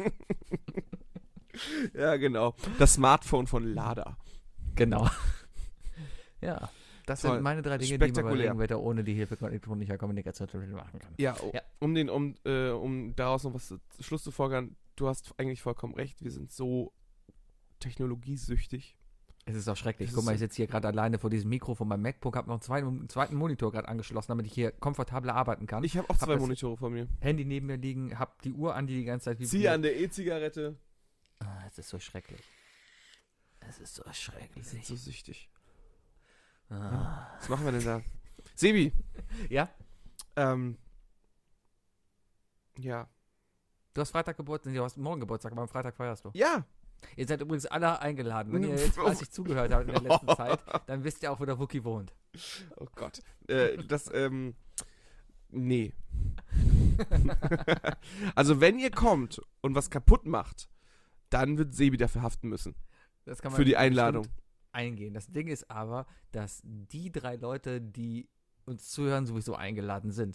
S3: Ja, genau. Das Smartphone von Lada.
S2: Genau. Ja, das
S3: Toll.
S2: sind meine drei Dinge, die man bei
S3: Spektakulär.
S2: Regenwetter ohne die Hilfe elektronischer Kommunikationsmittel machen kann.
S3: Ja, oh,
S2: Ja.
S3: um den, um, äh, um daraus noch was zu Schluss zu folgern, du hast eigentlich vollkommen recht, wir sind so technologiesüchtig.
S2: Es ist auch schrecklich.
S3: Es
S2: Guck
S3: ist
S2: mal,
S3: so-
S2: ich sitze hier gerade alleine vor diesem Mikro von meinem MacBook, habe noch einen zweiten, einen zweiten Monitor gerade angeschlossen, damit ich hier komfortabler arbeiten kann.
S3: Ich habe auch
S2: Hab
S3: zwei
S2: das-
S3: Monitore von mir.
S2: Handy neben mir liegen, hab die Uhr an, die die ganze Zeit
S3: Zieh an der E-Zigarette.
S2: Ah, es ist so schrecklich. Es ist so
S3: Wir
S2: schrecklich.
S3: sind so süchtig.
S2: Ah.
S3: Was machen wir denn da? Sebi,
S2: Ja,
S3: ähm, ja.
S2: du hast Freitag Geburtstag, du hast morgen Geburtstag, aber am Freitag feierst du.
S3: Ja,
S2: Ihr seid übrigens alle eingeladen. Wenn ihr jetzt fleißig zugehört habt in der letzten Zeit, dann wisst ihr auch, wo der Wookie wohnt.
S3: oh Gott. Äh, das, ähm, nee. Also wenn ihr kommt und was kaputt macht, dann wird Sebi dafür haften müssen.
S2: Das kann man
S3: Für die
S2: bestimmt
S3: Einladung.
S2: eingehen. Das Ding ist aber, dass die drei Leute, die uns zuhören, sowieso eingeladen sind.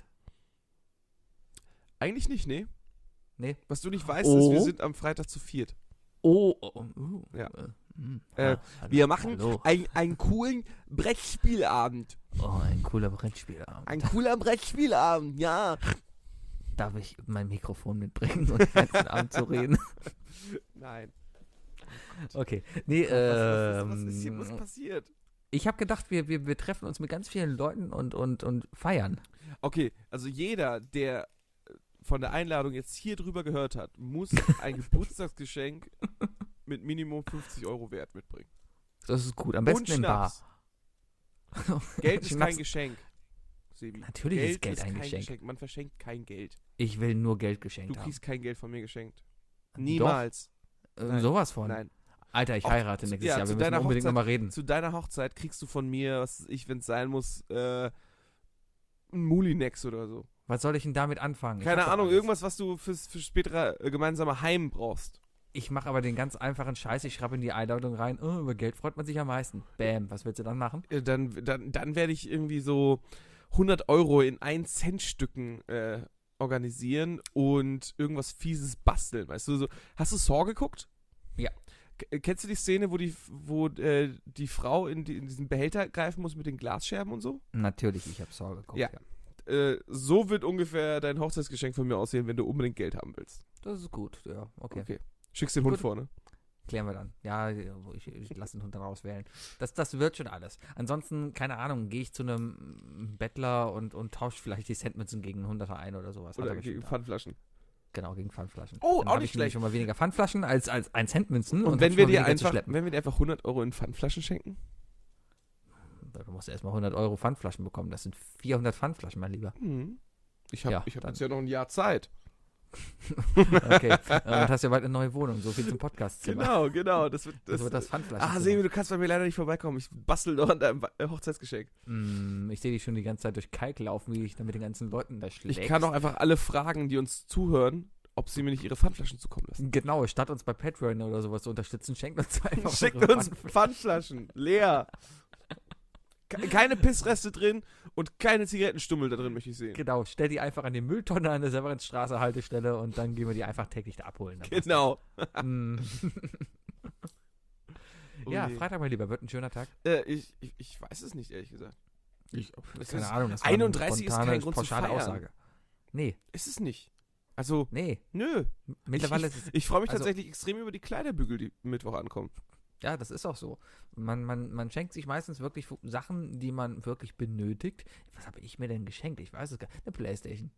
S3: Eigentlich nicht, nee.
S2: Nee.
S3: Was du nicht weißt,
S2: Oh.
S3: ist, wir sind am Freitag zu viert.
S2: Oh, oh, oh, oh
S3: Ja.
S2: äh, mm,
S3: Äh,
S2: ah, hallo,
S3: Wir machen
S2: hallo.
S3: ein, einen coolen Brettspielabend.
S2: Oh, ein cooler Brettspielabend.
S3: Ein cooler Brettspielabend, ja.
S2: Darf ich mein Mikrofon mitbringen und den ganzen Abend zu reden?
S3: Nein.
S2: Okay. Nee,
S3: Was, was, was, was ist hier
S2: ähm,
S3: was passiert?
S2: ich habe gedacht, wir, wir, wir treffen uns mit ganz vielen Leuten und, und, und feiern.
S3: Okay, also jeder, der von der Einladung jetzt hier drüber gehört hat, muss ein Geburtstagsgeschenk mit Minimum fünfzig Euro Wert mitbringen.
S2: Das ist gut. Am besten
S3: Und
S2: in Bar.
S3: Schnaps. Geld ist
S2: Schnaps.
S3: kein Geschenk. Sebi.
S2: Natürlich ist Geld ein
S3: kein
S2: Geschenk.
S3: Man verschenkt kein Geld.
S2: Ich will nur Geld geschenkt
S3: Du
S2: haben.
S3: kriegst kein Geld von mir geschenkt. Niemals.
S2: Äh,
S3: Nein.
S2: sowas von.
S3: Nein.
S2: Alter, ich
S3: Auch
S2: heirate
S3: zu-
S2: nächstes
S3: ja,
S2: Jahr.
S3: zu
S2: Wir müssen
S3: deiner
S2: unbedingt
S3: Hochzeit-
S2: nochmal reden.
S3: Zu deiner Hochzeit kriegst du von mir, was weiß ich, wenn es sein muss, äh, ein Mulinex oder so.
S2: Was soll ich denn damit anfangen? Ich
S3: Keine
S2: hab doch
S3: Ahnung,
S2: alles.
S3: irgendwas, was du fürs, für spätere äh, gemeinsame Heim brauchst.
S2: Ich mache aber den ganz einfachen Scheiß. Ich schreibe in die Einladung rein, oh, über Geld freut man sich am meisten. Bäm, was willst du dann machen?
S3: Äh, Dann, dann, dann werde ich irgendwie so hundert Euro in ein Cent Stücken äh, organisieren und irgendwas Fieses basteln. Weißt du, so, hast du Saw geguckt?
S2: Ja.
S3: K kennst du die Szene, wo die, wo, äh, die Frau in, die, in diesen Behälter greifen muss mit den Glasscherben und so?
S2: Natürlich, ich habe Sorge geguckt.
S3: Ja. Äh, so wird ungefähr dein Hochzeitsgeschenk von mir aussehen, wenn du unbedingt Geld haben willst.
S2: Das ist gut, ja, okay.
S3: Okay. Schickst den Hund
S2: Gut.
S3: vorne.
S2: Klären wir dann. Ja, ich, ich lasse den Hund dann auswählen. Das, das wird schon alles. Ansonsten, keine Ahnung, gehe ich zu einem Bettler und, und tausche vielleicht die Centmünzen gegen einen Hunderter ein oder sowas. Hat er
S3: Oder
S2: bestimmt
S3: gegen
S2: da.
S3: Pfandflaschen.
S2: Genau, gegen Pfandflaschen.
S3: Oh,
S2: Dann
S3: auch
S2: hab
S3: nicht
S2: ich nämlich
S3: schlecht.
S2: schon mal weniger Pfandflaschen als, als ein Cent Münzen.
S3: Und
S2: hab
S3: wenn
S2: schon
S3: wir
S2: mal
S3: dir
S2: weniger zu
S3: einfach,
S2: schleppen.
S3: wenn wir dir einfach hundert Euro in Pfandflaschen schenken?
S2: Du musst erstmal hundert Euro Pfandflaschen bekommen. Das sind vierhundert Pfandflaschen, mein Lieber.
S3: Hm. Ich habe
S2: Ja,
S3: ich hab
S2: dann-
S3: jetzt ja noch ein Jahr Zeit.
S2: Okay. äh, Und hast ja bald eine neue Wohnung. So viel zum Podcast-Zimmer.
S3: Genau, genau. Das wird
S2: Das
S3: das,
S2: wird das Pfandflaschen.
S3: Ah, Semi, du kannst bei mir leider nicht vorbeikommen. Ich bastel doch an deinem Wa- äh, Hochzeitsgeschenk.
S2: Mm, ich sehe dich schon die ganze Zeit durch Kalk laufen, wie ich da mit den ganzen Leuten da schlägst.
S3: Ich kann doch einfach alle fragen, die uns zuhören, ob sie mir nicht ihre Pfandflaschen zukommen lassen.
S2: Genau, statt uns bei Patreon oder sowas zu unterstützen, schenkt uns einfach
S3: Schickt
S2: eure
S3: uns
S2: Pfandflaschen.
S3: Pfandflaschen, leer. Ke- Keine Pissreste drin und keine Zigarettenstummel da drin möchte ich sehen.
S2: Genau, stell die einfach an die Mülltonne an der Severinstraße Haltestelle und dann gehen wir die einfach täglich da abholen. Dann passt
S3: Genau.
S2: das. Mm.
S3: Oh
S2: Ja,
S3: je.
S2: Freitag, mein Lieber, wird ein schöner Tag.
S3: Äh, ich, ich, ich weiß es nicht, ehrlich gesagt.
S2: Ich,
S3: Das
S2: keine
S3: ist-
S2: Ahnung, das war
S3: einunddreißig ist
S2: eine spontane,
S3: kein Grund zu
S2: pauschale
S3: feiern.
S2: Aussage. Nee,
S3: Ist es nicht. Also,
S2: nee.
S3: nö.
S2: Mittlerweile ist es,
S3: Ich freue mich
S2: Also-
S3: tatsächlich extrem über die Kleiderbügel, die Mittwoch ankommen.
S2: ja, das ist auch so. Man, man, man schenkt sich meistens wirklich fu- Sachen, die man wirklich benötigt. Was habe ich mir denn geschenkt? Ich weiß es gar nicht. Eine Playstation.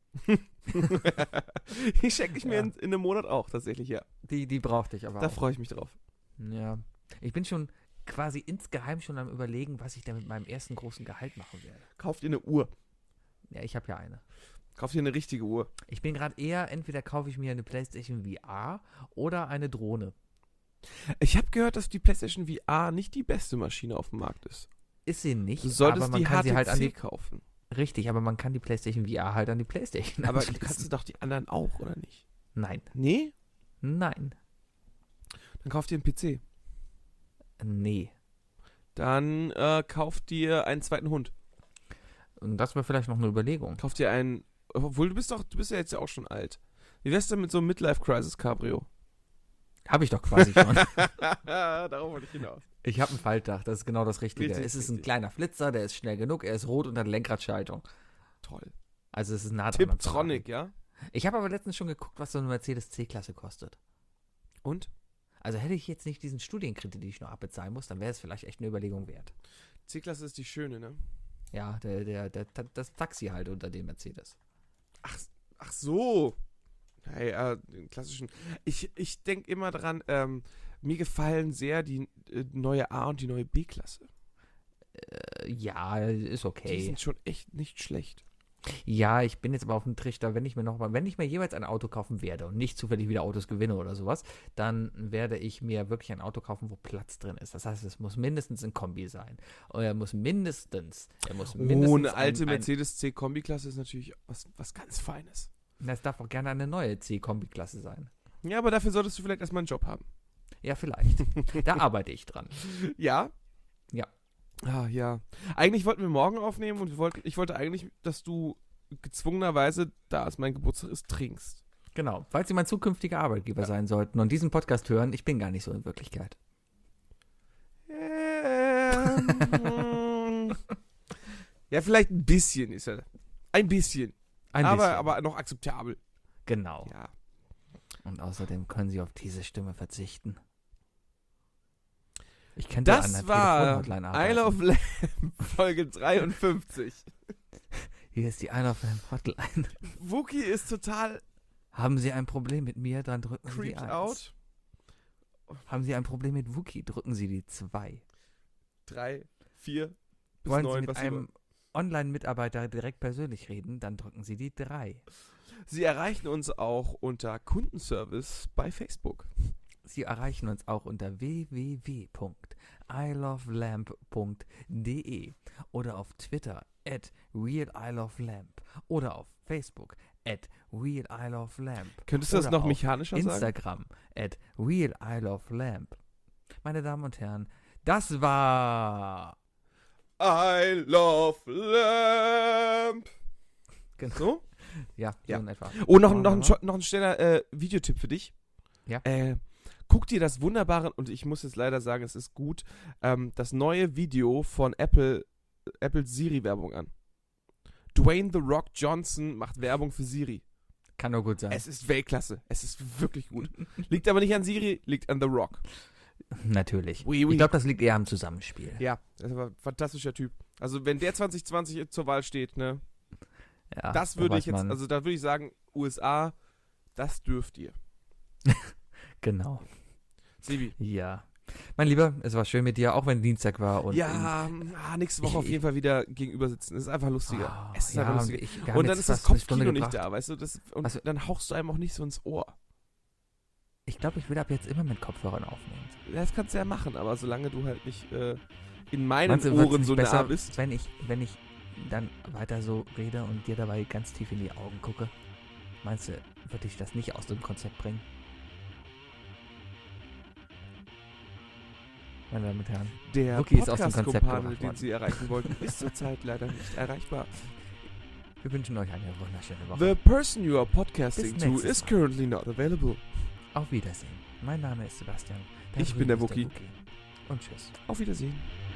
S3: Die schenke ich mir
S2: Ja.
S3: in, in einem Monat auch tatsächlich, ja.
S2: Die, die brauchte ich aber
S3: Da
S2: auch.
S3: freue ich mich drauf.
S2: Ja. Ich bin schon quasi insgeheim schon am Überlegen, was ich da mit meinem ersten großen Gehalt machen werde.
S3: Kauf dir eine Uhr.
S2: Ja, ich habe ja eine.
S3: Kauf dir eine richtige Uhr.
S2: Ich bin gerade eher, entweder kaufe ich mir eine PlayStation V R oder eine Drohne.
S3: Ich habe gehört, dass die PlayStation V R nicht die beste Maschine auf dem Markt ist.
S2: Ist sie nicht,
S3: Du solltest
S2: aber man
S3: die
S2: kann
S3: H T C
S2: sie halt an die,
S3: kaufen.
S2: richtig, aber man kann die PlayStation V R halt an die PlayStation
S3: Aber
S2: anschließen.
S3: kannst du doch die anderen auch, oder nicht?
S2: Nein,
S3: Nee?
S2: nein,
S3: Dann kauf dir einen P C.
S2: nee.
S3: Dann äh, kauf dir einen zweiten Hund.
S2: Und das wäre vielleicht noch eine Überlegung.
S3: Kauf dir einen. Obwohl, du bist doch, du bist ja jetzt ja auch schon alt. Wie wär's denn mit so einem Midlife-Crisis Cabrio?
S2: Habe ich doch quasi schon.
S3: Darauf wollte ich hinaus.
S2: Ich habe ein Faltdach, das ist genau das Richtige.
S3: Richtig,
S2: es ist ein
S3: richtig.
S2: kleiner Flitzer, der ist schnell genug, er ist rot und hat Lenkradschaltung.
S3: Toll.
S2: Also es ist nah dran. am
S3: Tiptronic, ja?
S2: Ferrari. Ich habe aber letztens schon geguckt, was so eine Mercedes C-Klasse kostet.
S3: Und?
S2: Also hätte ich jetzt nicht diesen Studienkredit, den ich noch abbezahlen muss, dann wäre es vielleicht echt eine Überlegung wert.
S3: C-Klasse ist die schöne, ne?
S2: Ja, der, der, der, das Taxi halt unter dem Mercedes.
S3: Ach, ach so. Hey, äh, den klassischen. Ich, ich denke immer dran, ähm, mir gefallen sehr die äh, neue A und die neue B-Klasse.
S2: Äh, ja, ist
S3: Die
S2: okay.
S3: sind schon echt nicht schlecht.
S2: Ja, ich bin jetzt aber auf dem Trichter, wenn ich mir noch mal, wenn ich mir jeweils ein Auto kaufen werde und nicht zufällig wieder Autos gewinne oder sowas, dann werde ich mir wirklich ein Auto kaufen, wo Platz drin ist. Das heißt, es muss mindestens ein Kombi sein. Und er muss mindestens, er muss mindestens
S3: Oh, eine alte
S2: ein, ein,
S3: Mercedes C-Kombi-Klasse ist natürlich was, was ganz Feines.
S2: das darf auch gerne eine neue C-Kombi-Klasse sein.
S3: Ja, aber dafür solltest du vielleicht erstmal einen Job haben.
S2: Ja, vielleicht. Da arbeite ich dran.
S3: Ja?
S2: Ja.
S3: Ah, ja. Eigentlich wollten wir morgen aufnehmen und wir wollten, ich wollte eigentlich, dass du gezwungenerweise, da es mein Geburtstag ist, trinkst.
S2: Genau. Falls Sie mein zukünftiger Arbeitgeber
S3: Ja.
S2: sein sollten und diesen Podcast hören, ich bin gar nicht so in Wirklichkeit.
S3: Ähm, ja, vielleicht ein bisschen ist er. Ein bisschen.
S2: Ein
S3: aber,
S2: bisschen.
S3: aber noch akzeptabel.
S2: Genau.
S3: Ja.
S2: Und außerdem können Sie auf diese Stimme verzichten. Ich könnte an
S3: Das
S2: einer
S3: war
S2: Telefonhotline arbeiten.
S3: Isle of Lamb, Folge dreiundfünfzig.
S2: Hier ist die Isle of Lamb Hotline.
S3: Wookie ist total
S2: Haben Sie ein Problem mit mir, dann drücken Sie die
S3: creeped
S2: eins.
S3: out.
S2: Haben Sie ein Problem mit Wookie, drücken Sie die zwei.
S3: Drei, vier bis
S2: Wollen Sie
S3: neun,
S2: mit
S3: was Sie
S2: einem
S3: wollen.
S2: Online-Mitarbeiter direkt persönlich reden, dann drücken Sie die drei.
S3: Sie erreichen uns auch unter Kundenservice bei Facebook.
S2: Sie erreichen uns auch unter w w w punkt isleoflamp punkt de oder auf Twitter at realisleoflamp oder auf Facebook at realisleoflamp.
S3: Könntest du das
S2: Oder
S3: noch
S2: auf
S3: mechanischer sagen?
S2: Instagram at realisleoflamp. Meine Damen und Herren, das war
S3: I love Lamp.
S2: genau.
S3: So?
S2: Ja, so
S3: Ja.
S2: in etwa.
S3: Oh, noch,
S2: Machen
S3: noch,
S2: wir
S3: ein,
S2: mal.
S3: scho- noch ein schneller äh, Videotipp für dich.
S2: Ja.
S3: Äh, guck dir das wunderbare, und ich muss jetzt leider sagen, es ist gut, ähm, das neue Video von Apple, Apple Siri-Werbung an. Dwayne The Rock Johnson macht Werbung für Siri.
S2: Kann nur gut sein.
S3: Es ist Weltklasse. Es ist wirklich gut. Liegt aber nicht an Siri, liegt an The Rock.
S2: Natürlich.
S3: Oui, oui.
S2: Ich glaube, das liegt eher am Zusammenspiel.
S3: Ja, das war ein fantastischer Typ. Also wenn der zwanzig zwanzig zur Wahl steht, ne,
S2: Ja,
S3: das
S2: da
S3: würde
S2: weiß
S3: ich jetzt,
S2: man-
S3: also da würde ich sagen, U S A, Das dürft ihr.
S2: Genau.
S3: Sebi.
S2: Ja. Mein Lieber, es war schön mit dir, auch wenn Dienstag war. Und
S3: Ja, ah, nächste Woche
S2: ich-
S3: auf jeden Fall wieder gegenüber sitzen. Das ist einfach lustiger.
S2: Ah,
S3: es ist
S2: ja,
S3: einfach
S2: und
S3: lustiger.
S2: ich- wir haben
S3: Und dann
S2: jetzt
S3: ist das
S2: fast eine Stunde
S3: Kopfkino nicht
S2: gebracht.
S3: da, weißt du? Das, und
S2: Also-
S3: dann hauchst du einem auch nicht so ins Ohr.
S2: Ich glaube, ich will ab jetzt immer mit Kopfhörern aufnehmen.
S3: Das kannst du ja machen, aber solange du halt nicht äh, in meinen
S2: Meinst du, wird's
S3: Ohren
S2: nicht
S3: so nah
S2: besser,
S3: bist.
S2: wenn ich, wenn ich dann weiter so rede und dir dabei ganz tief in die Augen gucke? Meinst du, würde ich das nicht aus dem Konzept bringen? Meine Damen und Herren.
S3: Der
S2: Wookie ist aus dem Konzept
S3: Podcast-Kumpane,
S2: gebracht
S3: den
S2: worden.
S3: sie erreichen wollten, ist zurzeit leider nicht erreichbar.
S2: Wir wünschen euch eine wunderschöne Woche.
S3: The person you are podcasting
S2: Bis
S3: to
S2: nächstes
S3: is
S2: Mal.
S3: currently not available.
S2: Auf Wiedersehen. Mein Name ist Sebastian.
S3: Ich bin der
S2: drüben ist
S3: Wookie.
S2: Und tschüss.
S3: Auf Wiedersehen.